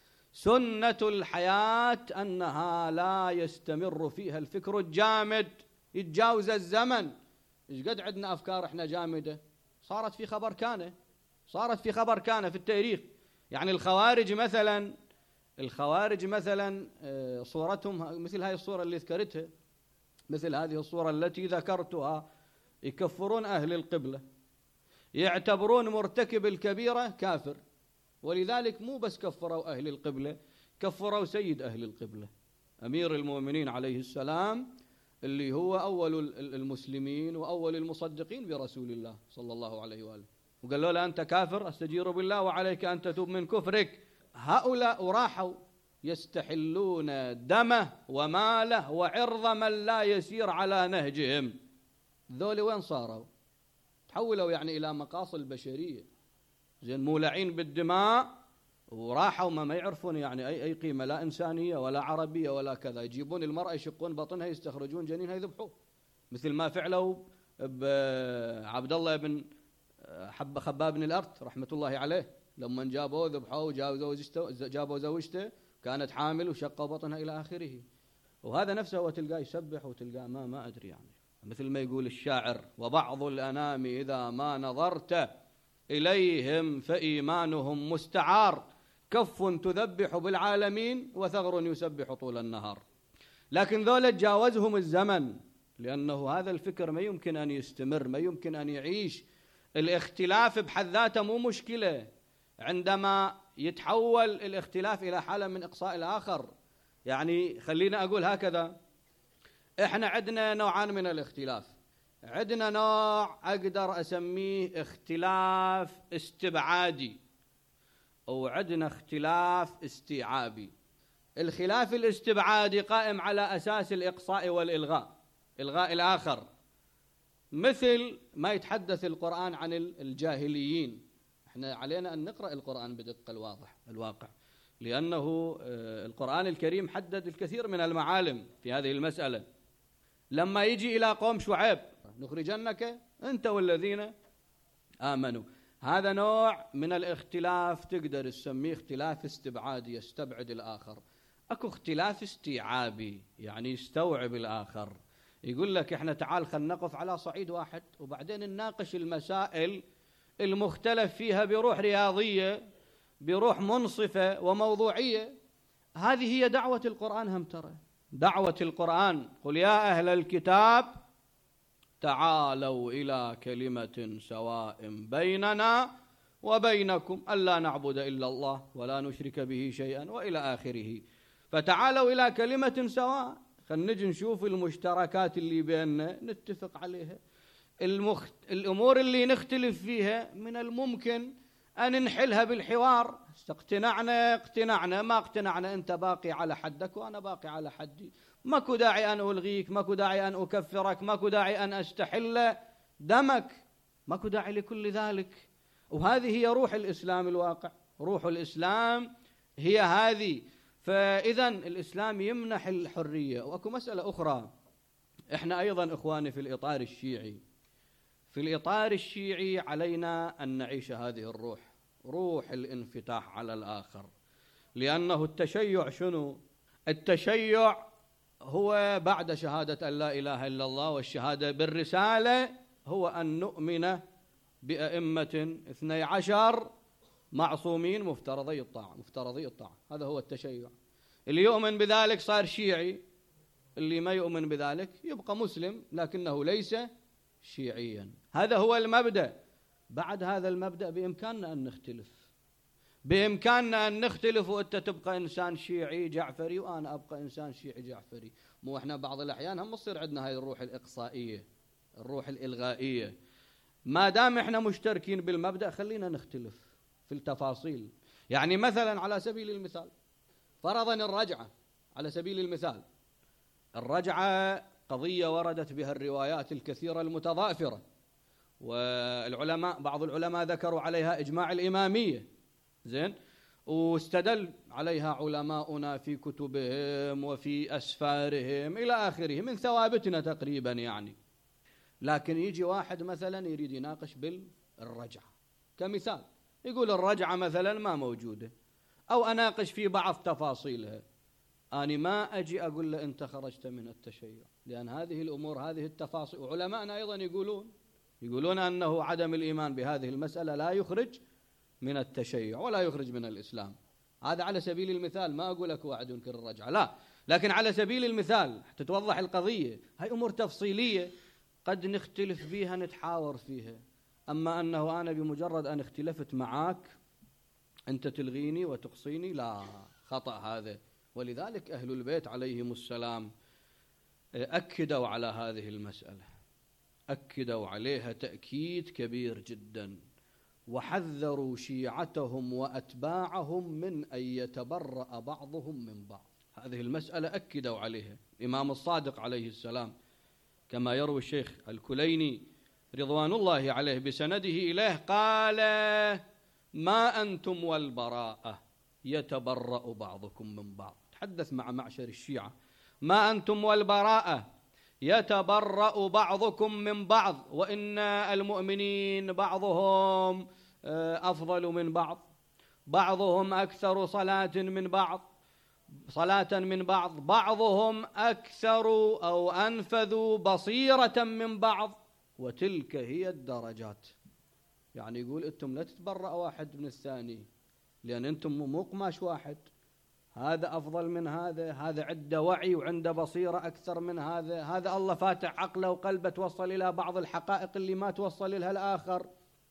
سنة الحياة أنها لا يستمر فيها الفكر الجامد، يتجاوز الزمن. إيش قد عندنا أفكار إحنا جامدة صارت في خبر كان صارت في خبر كان في التاريخ. يعني الخوارج مثلا الخوارج مثلا صورتهم مثل هذه الصورة اللي ذكرتها، مثل هذه الصورة التي ذكرتها، يكفرون أهل القبلة، يعتبرون مرتكب الكبيرة كافر، ولذلك مو بس كفروا أهل القبلة، كفروا سيد أهل القبلة أمير المؤمنين عليه السلام، اللي هو أول المسلمين وأول المصدقين برسول الله صلى الله عليه وآله، وقال له لا أنت كافر أستجير بالله وعليك أن تتوب من كفرك. هؤلاء راحوا يستحلون دمه وماله وعرض من لا يسير على نهجهم. ذولي وين صاروا؟ تحولوا يعني إلى مقاصي البشرية، زين مولعين بالدماء، وراحوا ما ما يعرفون يعني أي أي قيمة، لا إنسانية ولا عربية ولا كذا. يجيبون المرأة يشقون بطنها يستخرجون جنينها يذبحوه، مثل ما فعلوا بعبد الله بن حب خباب بن الأرت رحمة الله عليه، لما جابوه ذبحوه، جابوا زوجته كانت حامل وشقوا بطنها إلى آخره. وهذا نفسه هو تلقاه يسبح وتلقاه ما ما أدري يعني، مثل ما يقول الشاعر: وبعض الأنام إذا ما نظرت إليهم فإيمانهم مستعار، كف تذبح بالعالمين وثغر يسبح طول النهار. لكن ذولا تجاوزهم الزمن، لأنه هذا الفكر ما يمكن أن يستمر، ما يمكن أن يعيش. الاختلاف بحد ذاته مو مشكلة، عندما يتحول الاختلاف إلى حالة من إقصاء الآخر. يعني خلينا أقول هكذا، إحنا عندنا نوعان من الاختلاف. عندنا نوع أقدر أسميه اختلاف استبعادي، وعندنا اختلاف استيعابي. الخلاف الاستبعادي قائم على أساس الإقصاء والإلغاء، إلغاء الآخر، مثل ما يتحدث القرآن عن الجاهليين. احنا علينا أن نقرأ القرآن بدقة الواضح الواقع، لأنه القرآن الكريم حدد الكثير من المعالم في هذه المسألة. لما يجي إلى قوم شعيب: نخرجنك أنت والذين آمنوا، هذا نوع من الاختلاف تقدر تسميه اختلاف استبعادي، يستبعد الآخر. أكو اختلاف استيعابي، يعني يستوعب الآخر، يقول لك احنا تعال خلينا نقف على صعيد واحد وبعدين نناقش المسائل المختلف فيها بروح رياضية، بروح منصفة وموضوعية. هذه هي دعوة القرآن. هم ترى دعوة القرآن: قل يا أهل الكتاب تعالوا إلى كلمة سواء بيننا وبينكم ألا نعبد إلا الله ولا نشرك به شيئا، وإلى آخره. فتعالوا إلى كلمة سواء، خلينا نجي نشوف المشتركات اللي بيننا نتفق عليها. المخت... الأمور اللي نختلف فيها من الممكن أن نحلها بالحوار. اقتنعنا اقتنعنا، ما اقتنعنا أنت باقي على حدك وأنا باقي على حدي، ماكو داعي أن ألغيك، ماكو داعي أن أكفرك، ماكو داعي أن أستحل دمك، ماكو داعي لكل ذلك. وهذه هي روح الإسلام الواقع، روح الإسلام هي هذه. فإذا الإسلام يمنح الحرية. وأكو مسألة أخرى، إحنا أيضا إخواني في الإطار الشيعي، في الإطار الشيعي علينا أن نعيش هذه الروح، روح الانفتاح على الآخر. لأنه التشيع شنو؟ التشيع هو بعد شهادة أن لا إله إلا الله والشهادة بالرسالة هو أن نؤمن بأئمة اثني عشر معصومين مفترضي الطاعة، مفترضي الطاعة. هذا هو التشيع. اللي يؤمن بذلك صار شيعي، اللي ما يؤمن بذلك يبقى مسلم لكنه ليس شيعيا. هذا هو المبدأ. بعد هذا المبدأ بإمكاننا أن نختلف، بإمكاننا أن نختلف، وأنت تبقى إنسان شيعي جعفري وأنا أبقى إنسان شيعي جعفري. مو إحنا بعض الأحيان هم يصير عندنا هاي الروح الإقصائية، الروح الإلغائية. ما دام إحنا مشتركين بالمبدأ خلينا نختلف في التفاصيل. يعني مثلا على سبيل المثال، فرضا الرجعة على سبيل المثال، الرجعة قضية وردت بها الروايات الكثيرة المتضافرة، والعلماء بعض العلماء ذكروا عليها إجماع الإمامية، زين، واستدل عليها علماؤنا في كتبهم وفي أسفارهم إلى آخره من ثوابتنا تقريبا يعني. لكن يجي واحد مثلا يريد يناقش بالرجعة كمثال، يقول الرجعة مثلا ما موجودة، أو أناقش في بعض تفاصيلها. أنا ما أجي أقول له أنت خرجت من التشيع، لأن هذه الأمور هذه التفاصيل. وعلماءنا أيضا يقولون يقولون أنه عدم الإيمان بهذه المسألة لا يخرج من التشيع ولا يخرج من الإسلام. هذا على سبيل المثال، ما أقول لك واحد ينكر الرجعة، لا، لكن على سبيل المثال حتى توضح القضية. هاي أمور تفصيلية قد نختلف بيها نتحاور فيها، أما أنه أنا بمجرد أن اختلفت معاك أنت تلغيني وتقصيني، لا، خطأ هذا. ولذلك أهل البيت عليهم السلام أكدوا على هذه المسألة، أكدوا عليها تأكيد كبير جدا، وحذروا شيعتهم وأتباعهم من أن يتبرأ بعضهم من بعض. هذه المسألة أكدوا عليها الإمام الصادق عليه السلام، كما يروي الشيخ الكليني رضوان الله عليه بسنده إليه قال: ما أنتم والبراءة يتبرأ بعضكم من بعض. تحدث مع معشر الشيعة: ما أنتم والبراءة يتبرأ بعضكم من بعض، وإن المؤمنين بعضهم أفضل من بعض، بعضهم أكثر صلاة من بعض صلاة من بعض، بعضهم أكثر أو أنفذ بصيرة من بعض، وتلك هي الدرجات. يعني يقول أنتم لا تتبرأ واحد من الثاني، لأن أنتم مو قماش واحد، هذا أفضل من هذا، هذا عنده وعي وعنده بصيرة أكثر من هذا، هذا الله فاتح عقله وقلبه توصل إلى بعض الحقائق اللي ما توصل لها الآخر.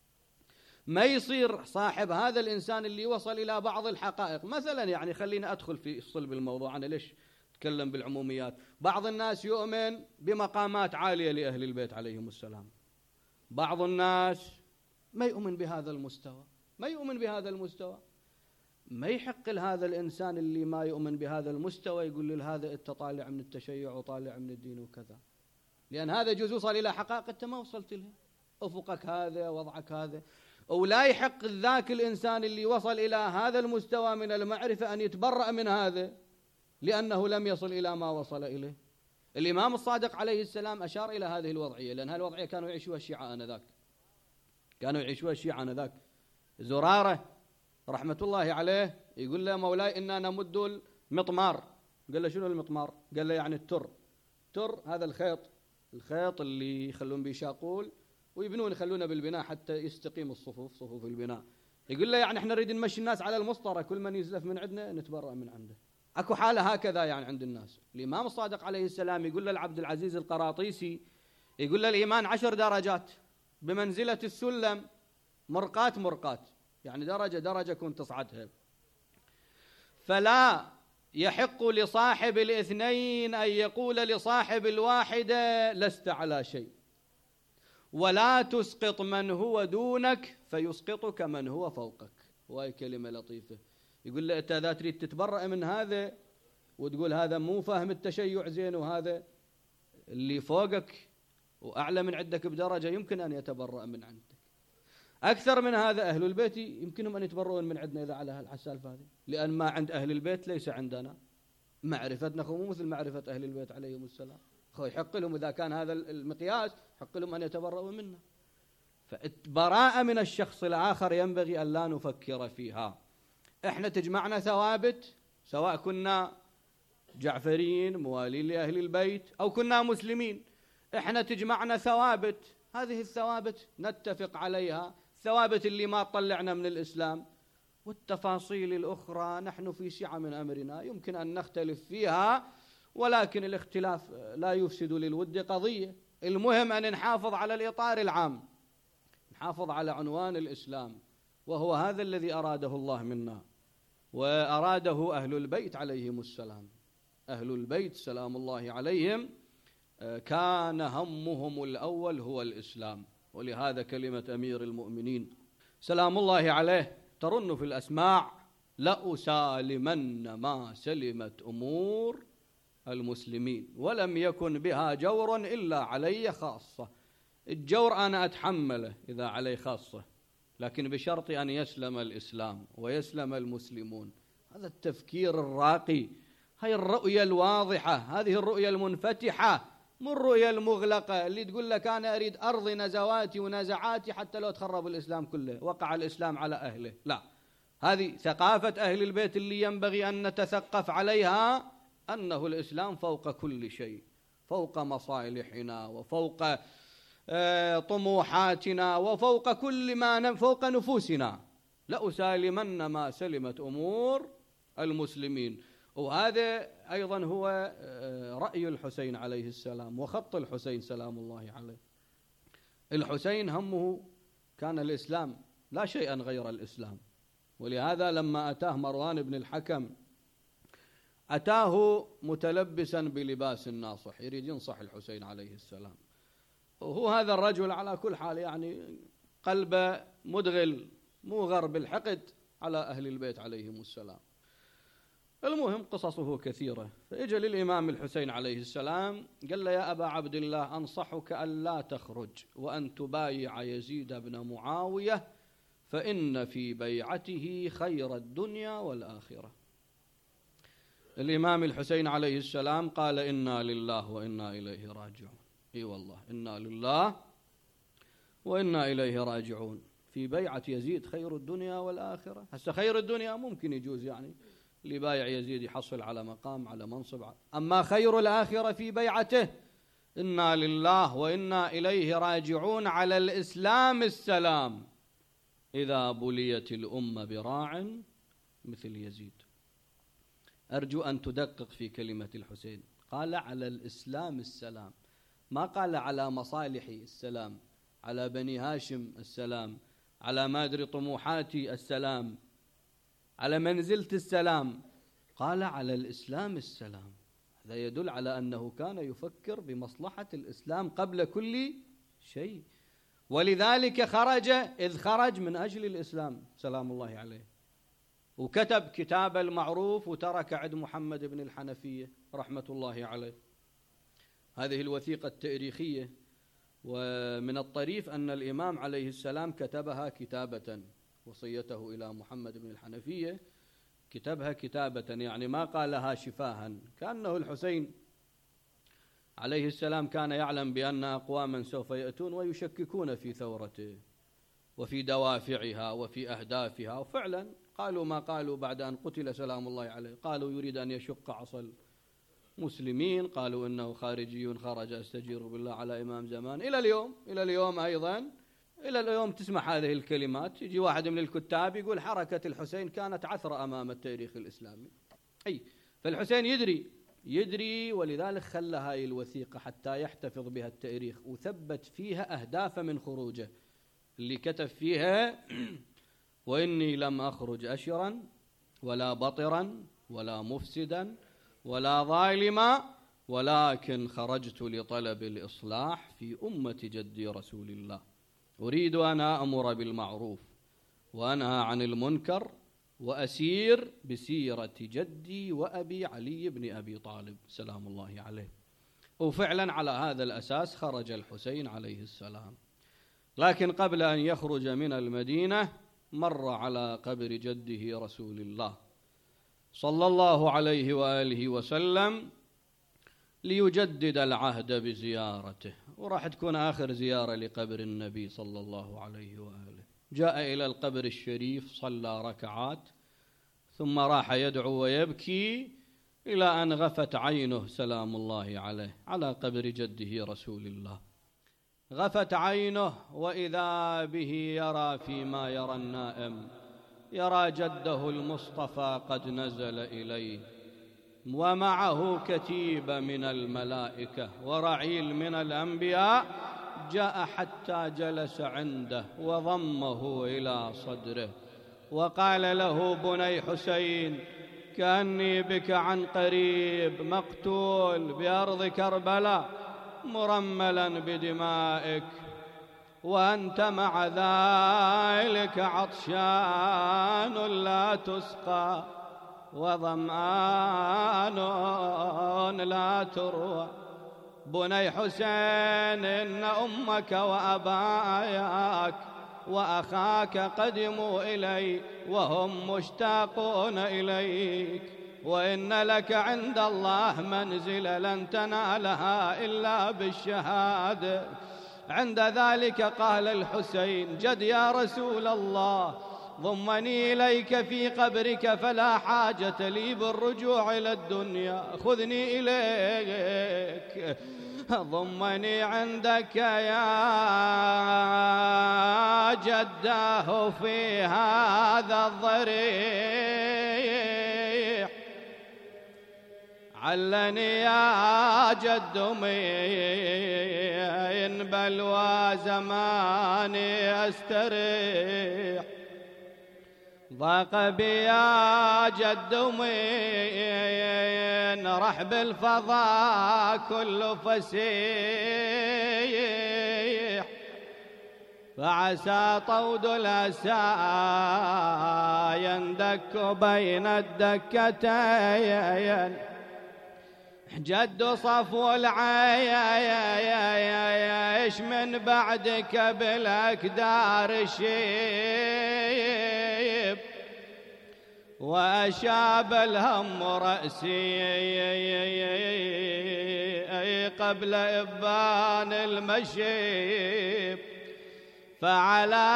ما يصير صاحب هذا الإنسان اللي وصل إلى بعض الحقائق، مثلا يعني خلينا أدخل في صلب الموضوع، أنا ليش أتكلم بالعموميات؟ بعض الناس يؤمن بمقامات عالية لأهل البيت عليهم السلام، بعض الناس ما يؤمن بهذا المستوى، ما يؤمن بهذا المستوى. ما يحق لهذا الإنسان اللي ما يؤمن بهذا المستوى يقول لهذا أنت طالع من التشيع وطالع من الدين وكذا، لأن هذا جزء وصل إلى حقائق أنت ما وصلت لها، أفقك هذا، وضعك هذا. ولا يحق ذاك الإنسان اللي وصل إلى هذا المستوى من المعرفة أن يتبرأ من هذا، لأنه لم يصل إلى ما وصل إليه. الإمام الصادق عليه السلام أشار إلى هذه الوضعية، لأن هذه الوضعية كانوا يعيشوها الشيعة آنذاك، كانوا يعيشوها الشيعة آنذاك. زرارة رحمة الله عليه يقول له: مولاي إننا نمد المطمار. قال له: شنو المطمار؟ قال له: يعني التر. تر هذا الخيط، الخيط اللي يخلون به شاقول ويبنون يخلونه بالبناء حتى يستقيم الصفوف، صفوف البناء. يقول له: يعني احنا نريد نمشي الناس على المسطرة، كل من يزلف من عندنا نتبرأ من عنده. اكو حالة هكذا يعني عند الناس. الإمام الصادق عليه السلام يقول له لعبد العزيز القراطيسي، يقول له: الإيمان عشر درجات بمنزلة السلم، مرقات مرقات، يعني درجة درجة كنت تصعدها. فلا يحق لصاحب الاثنين أن يقول لصاحب الواحدة لست على شيء، ولا تسقط من هو دونك فيسقطك من هو فوقك. وهي كلمة لطيفة. يقول له: أنت إذا تريد تتبرأ من هذا وتقول هذا مو فاهم التشيع زين، وهذا اللي فوقك وأعلى من عندك بدرجة يمكن أن يتبرأ من عندك. أكثر من هذا أهل البيت يمكنهم أن يتبرؤون من عندنا إذا على السالفة هذه، لأن ما عند أهل البيت ليس عندنا. معرفتنا مو مثل معرفة أهل البيت عليهم السلام، يحق لهم إذا كان هذا المقياس حق لهم أن يتبرؤوا منا. فالبراءة من الشخص الآخر ينبغي أن لا نفكر فيها. إحنا تجمعنا ثوابت، سواء كنا جعفريين موالين لأهل البيت أو كنا مسلمين، إحنا تجمعنا ثوابت، هذه الثوابت نتفق عليها، الثوابت اللي ما طلعنا من الإسلام، والتفاصيل الأخرى نحن في سعة من أمرنا يمكن أن نختلف فيها، ولكن الاختلاف لا يفسد للود قضية. المهم أن نحافظ على الإطار العام، نحافظ على عنوان الإسلام، وهو هذا الذي أراده الله منا وأراده أهل البيت عليهم السلام. أهل البيت سلام الله عليهم كان همهم الأول هو الإسلام، ولهذا كلمة أمير المؤمنين سلام الله عليه ترن في الأسماع: لأسالمن ما سلمت أمور المسلمين ولم يكن بها جور إلا علي خاصة. الجور أنا أتحمله إذا علي خاصة، لكن بشرط أن يسلم الإسلام ويسلم المسلمون. هذا التفكير الراقي، هاي الرؤية الواضحة، هذه الرؤية المنفتحة، مو الرؤية المغلقة اللي تقول لك أنا أريد أرضي نزواتي ونزعاتي حتى لو تخرب الإسلام كله، وقع الإسلام على أهله. لا، هذه ثقافة أهل البيت اللي ينبغي أن نتثقف عليها، أنه الإسلام فوق كل شيء، فوق مصالحنا وفوق طموحاتنا وفوق كل ما فوق نفوسنا. لأسالمن ما سلمت أمور المسلمين. وهذا أيضا هو رأي الحسين عليه السلام وخط الحسين سلام الله عليه. الحسين همه كان الإسلام لا شيئا غير الإسلام، ولهذا لما أتاه مروان بن الحكم أتاه متلبسا بلباس الناصح، يريد ينصح الحسين عليه السلام. وهو هذا الرجل على كل حال يعني قلبه مدغل موغر بالحقد على أهل البيت عليهم السلام. المهم قصصه كثيرة. فإجا للإمام الحسين عليه السلام قال له: يا أبا عبد الله، أنصحك أن لا تخرج وأن تبايع يزيد بن معاوية، فإن في بيعته خير الدنيا والآخرة. الإمام الحسين عليه السلام قال: إنا لله وإنا إليه راجعون. إي والله، إنا لله وإنا إليه راجعون. في بيعة يزيد خير الدنيا والآخرة. هسه خير الدنيا ممكن يجوز يعني اللي بايع يزيد يحصل على مقام على منصب، أما خير الآخرة في بيعته إنا لله وإنا إليه راجعون على الإسلام السلام إذا بليت الأمة براع مثل يزيد. أرجو أن تدقق في كلمة الحسين، قال على الإسلام السلام، ما قال على مصالحي السلام، على بني هاشم السلام، على ما أدري طموحاتي السلام، على منزلة السلام، قال على الإسلام السلام. هذا يدل على أنه كان يفكر بمصلحة الإسلام قبل كل شيء، ولذلك خرج إذ خرج من أجل الإسلام سلام الله عليه، وكتب كتاب المعروف وترك عند محمد بن الحنفية رحمة الله عليه. هذه الوثيقة التاريخية. ومن الطريف أن الإمام عليه السلام كتبها كتابة، وصيته إلى محمد بن الحنفية كتبها كتابة، يعني ما قالها شفاها. كأنه الحسين عليه السلام كان يعلم بأن أقواما سوف يأتون ويشككون في ثورته وفي دوافعها وفي أهدافها، وفعلا قالوا ما قالوا بعد أن قتل سلام الله عليه. قالوا يريد أن يشق عصا المسلمين، قالوا إنه خارجي خرج أستجير بالله على إمام زمان. إلى اليوم إلى اليوم أيضا إلى اليوم تسمع هذه الكلمات. يجي واحد من الكتاب يقول حركة الحسين كانت عثرة أمام التاريخ الإسلامي. أي فالحسين يدري يدري ولذلك خلى هاي الوثيقة حتى يحتفظ بها التاريخ، وثبت فيها أهداف من خروجه اللي كتب فيها: وإني لم أخرج أشرا ولا بطرا ولا مفسدا ولا ظالما، ولكن خرجت لطلب الإصلاح في أمة جدي رسول الله، أريد أن أأمر بالمعروف وأنهى عن المنكر وأسير بسيرة جدي وأبي علي بن أبي طالب سلام الله عليه. وفعلا على هذا الأساس خرج الحسين عليه السلام. لكن قبل أن يخرج من المدينة مر على قبر جده رسول الله صلى الله عليه وآله وسلم ليجدد العهد بزيارته، وراح تكون آخر زيارة لقبر النبي صلى الله عليه وآله. جاء إلى القبر الشريف، صلى ركعات، ثم راح يدعو ويبكي إلى أن غفت عينه سلام الله عليه على قبر جده رسول الله. غفت عينه وإذا به يرى فيما يرى النائم، يرى جده المصطفى قد نزل إليه ومعه كتيبة من الملائكة ورعيل من الأنبياء، جاء حتى جلس عنده وضمه إلى صدره وقال له: بني حسين، كأني بك عن قريب مقتول بأرض كربلاء مرملا بدمائك، وأنت مع ذلك عطشان لا تسقى وظمآن لا تروى. بني حسين، إن أمك وأباياك وأخاك قدموا إلي وهم مشتاقون إليك، وإن لك عند الله منزلة لن تنالها إلا بالشهادة. عند ذلك قال الحسين: جد يا رسول الله، ضمني إليك في قبرك فلا حاجة لي بالرجوع إلى الدنيا، خذني إليك، ضمني عندك يا جداه في هذا الضريح. علني يا جد من بلوى زماني أستريح، ضاق بي يا جد من رحب الفضاء كل فسيح، فعسى طود الأسى يندك بين الدكتين، جد صفو العيش من بعدك بالأكدار شيب، وأشاب الهم رأسي قبل إبان المشيب، فعلى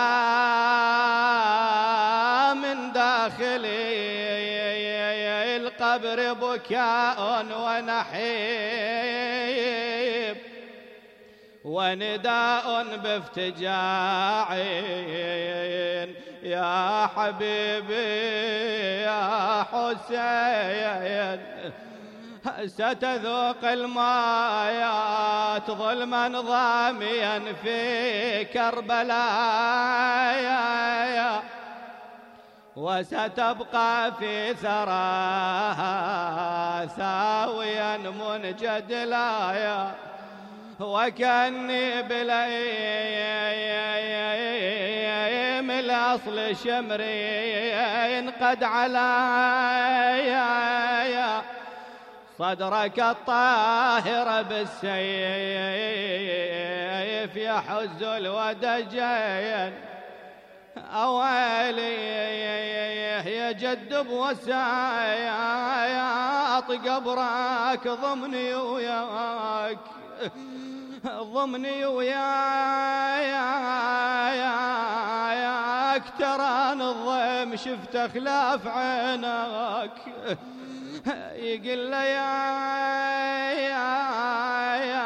من داخلي القبر بكاء ونحيب، ونداء بافتجاع يا حبيبي يا حسين، ستذوق المايات ظلما ضاميا في كربلاء، وستبقى في ثراها ساويا منجدلا، وكأني بلئيم الأصل شمرين قد علايا، صدرك الطاهر بالسيف يحز الودجين، أويلي يا جد بوسايات قبرك ضمني وياك، ضمني وياك ترى الضيم شفت خلاف عينك، يقول لي يا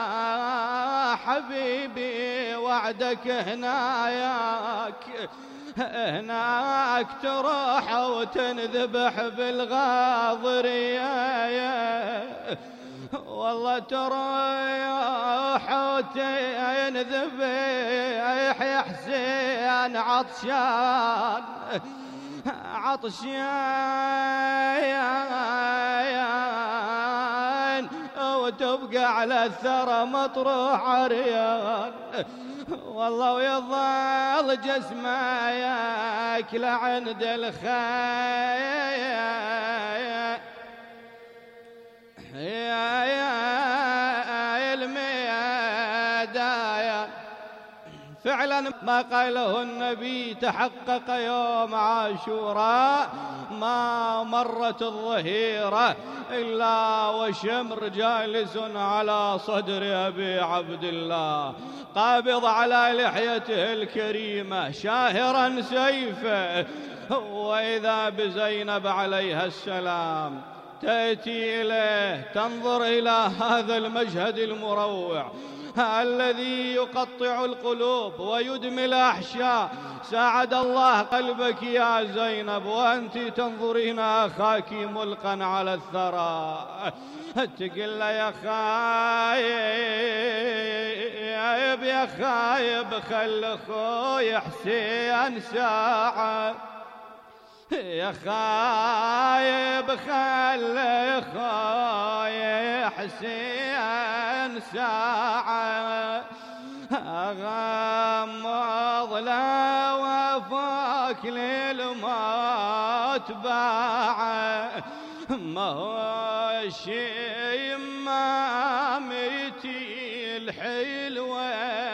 حبيبي وعدك هناك، هناك تروح وتنذبح بالغاضرية، والله تروح وتنذبح يا حسين عطشان عطشان، وتبقى على الثرى مطروح عريان، والله ويظل جسمك لعند الخيل يا يا الميدايا. فعلا ما قاله النبي تحقق يوم عاشوراء، ما مرت الظهيرة إلا وشمر جالس على صدر أبي عبد الله، قابض على لحيته الكريمة شاهرا سيفه، وإذا بزينب عليها السلام تأتي إليه تنظر إلى هذا المشهد المروع الذي يقطع القلوب ويدمي الأحشاء. ساعد الله قلبك يا زينب وأنت تنظرين أخاك ملقا على الثرى، تقول له يا خايب يا خايب خل أخوي حسين ساعة، يا خايب خل أخوي حسين ساعة، أغمض لا وفاك للموت باعة، ما هو شي ما ميتي الحلوة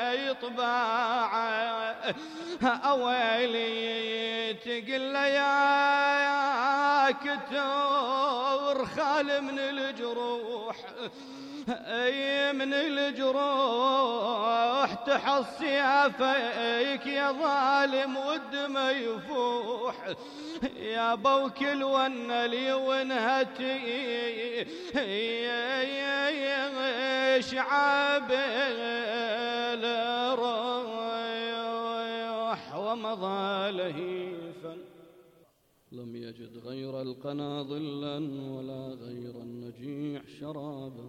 طباعة، أويلي تقل يا كتور خال من الجروح، اي من الجروح تحصي عفيك يا ظالم والدم يفوح، يا بوك الونلي ونهتي شعب الروح ومضى لهيفا، لم يجد غير القنا ظلا ولا غير النجيح شرابا.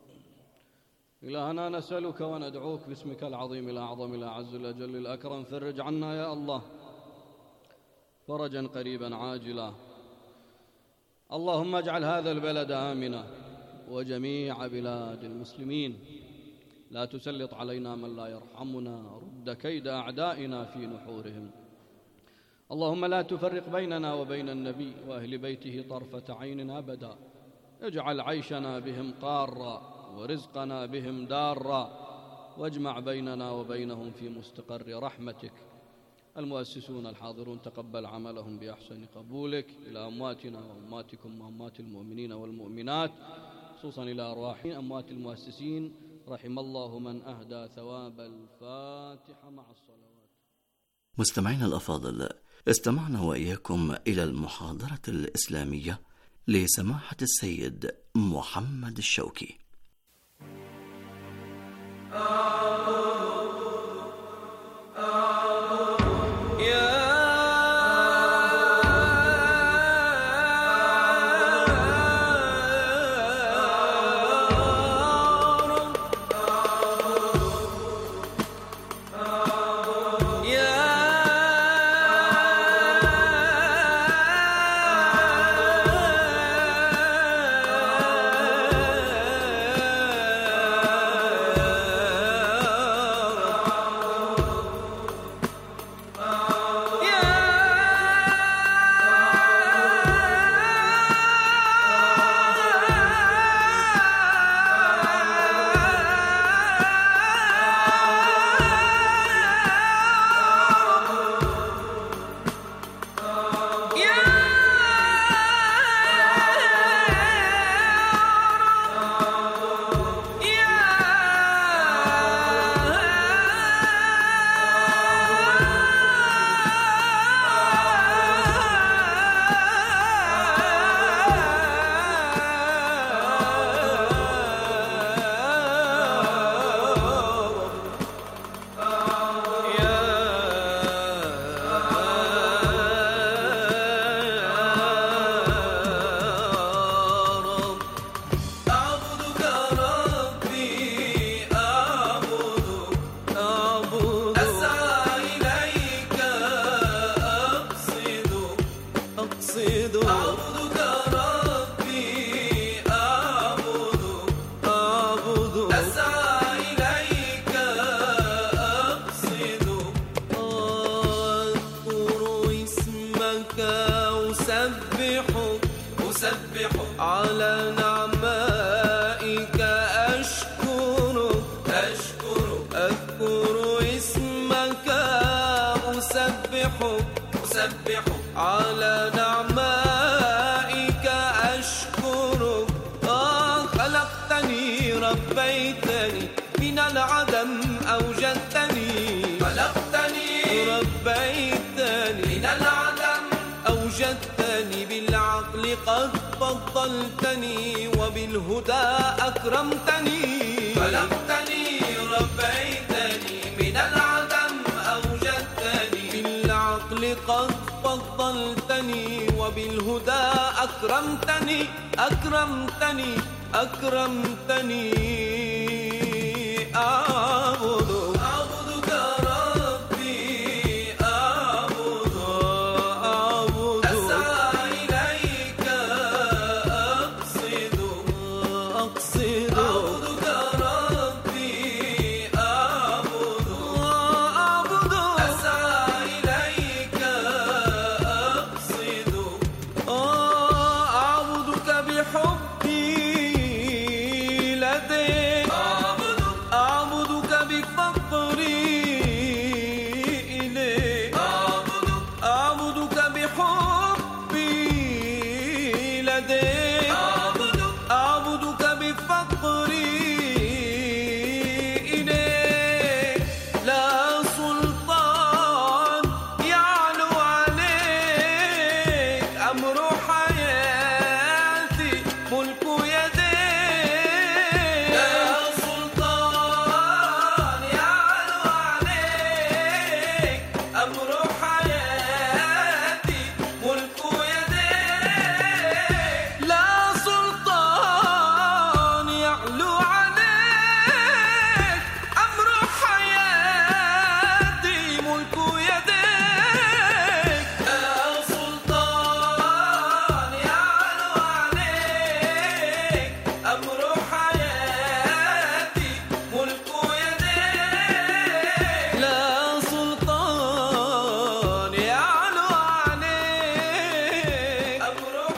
إلهنا نسألك وندعوك باسمك العظيم الأعظم الأعز الأجل الأكرم، فرج عنا يا الله فرجا قريبا عاجلا. اللهم اجعل هذا البلد آمنا وجميع بلاد المسلمين، لا تسلط علينا من لا يرحمنا، رد كيد أعدائنا في نحورهم. اللهم لا تفرق بيننا وبين النبي وأهل بيته طرفة عين أبدا، اجعل عيشنا بهم قارا ورزقنا بهم دارا، واجمع بيننا وبينهم في مستقر رحمتك. المؤسسون الحاضرون تقبل عملهم بأحسن قبولك. إلى أمواتنا وأمواتكم وأموات المؤمنين والمؤمنات، خصوصا إلى أرواح أموات المؤسسين، رحم الله من أهدى ثواب الفاتحة مع الصلوات. مستمعينا الأفاضل، استمعنا وإياكم إلى المحاضرة الإسلامية لسماحة السيد محمد الشوكي. على نعمائك أشكرك أشكرك أذكر اسمك أسبحك أسبحك على نعمائك أشكرك. آه خلقتني ربيتني من العدم أوجدتني خلقتني ربيتني من العدم أوجدتني بالعقل قد فضلتني وبالهدى أكرمتني خلقتني ربيتني من العدم أوجدتني بالعقل قد فضلتني وبالهدى أكرمتني أكرمتني أكرمتني أعبدك أعبدك ربي أعبدك أعبدك أسعى إليك أقصد أقصد أعبدك ربي أعبدك أعبدك أسعى إليك أقصد أعبدك بحبي لديك أعبدك بفقري إليك أعبدك بحبي لديك أعبدك بفقري إليك. لا سلطان يعلو عليك أمر حياتي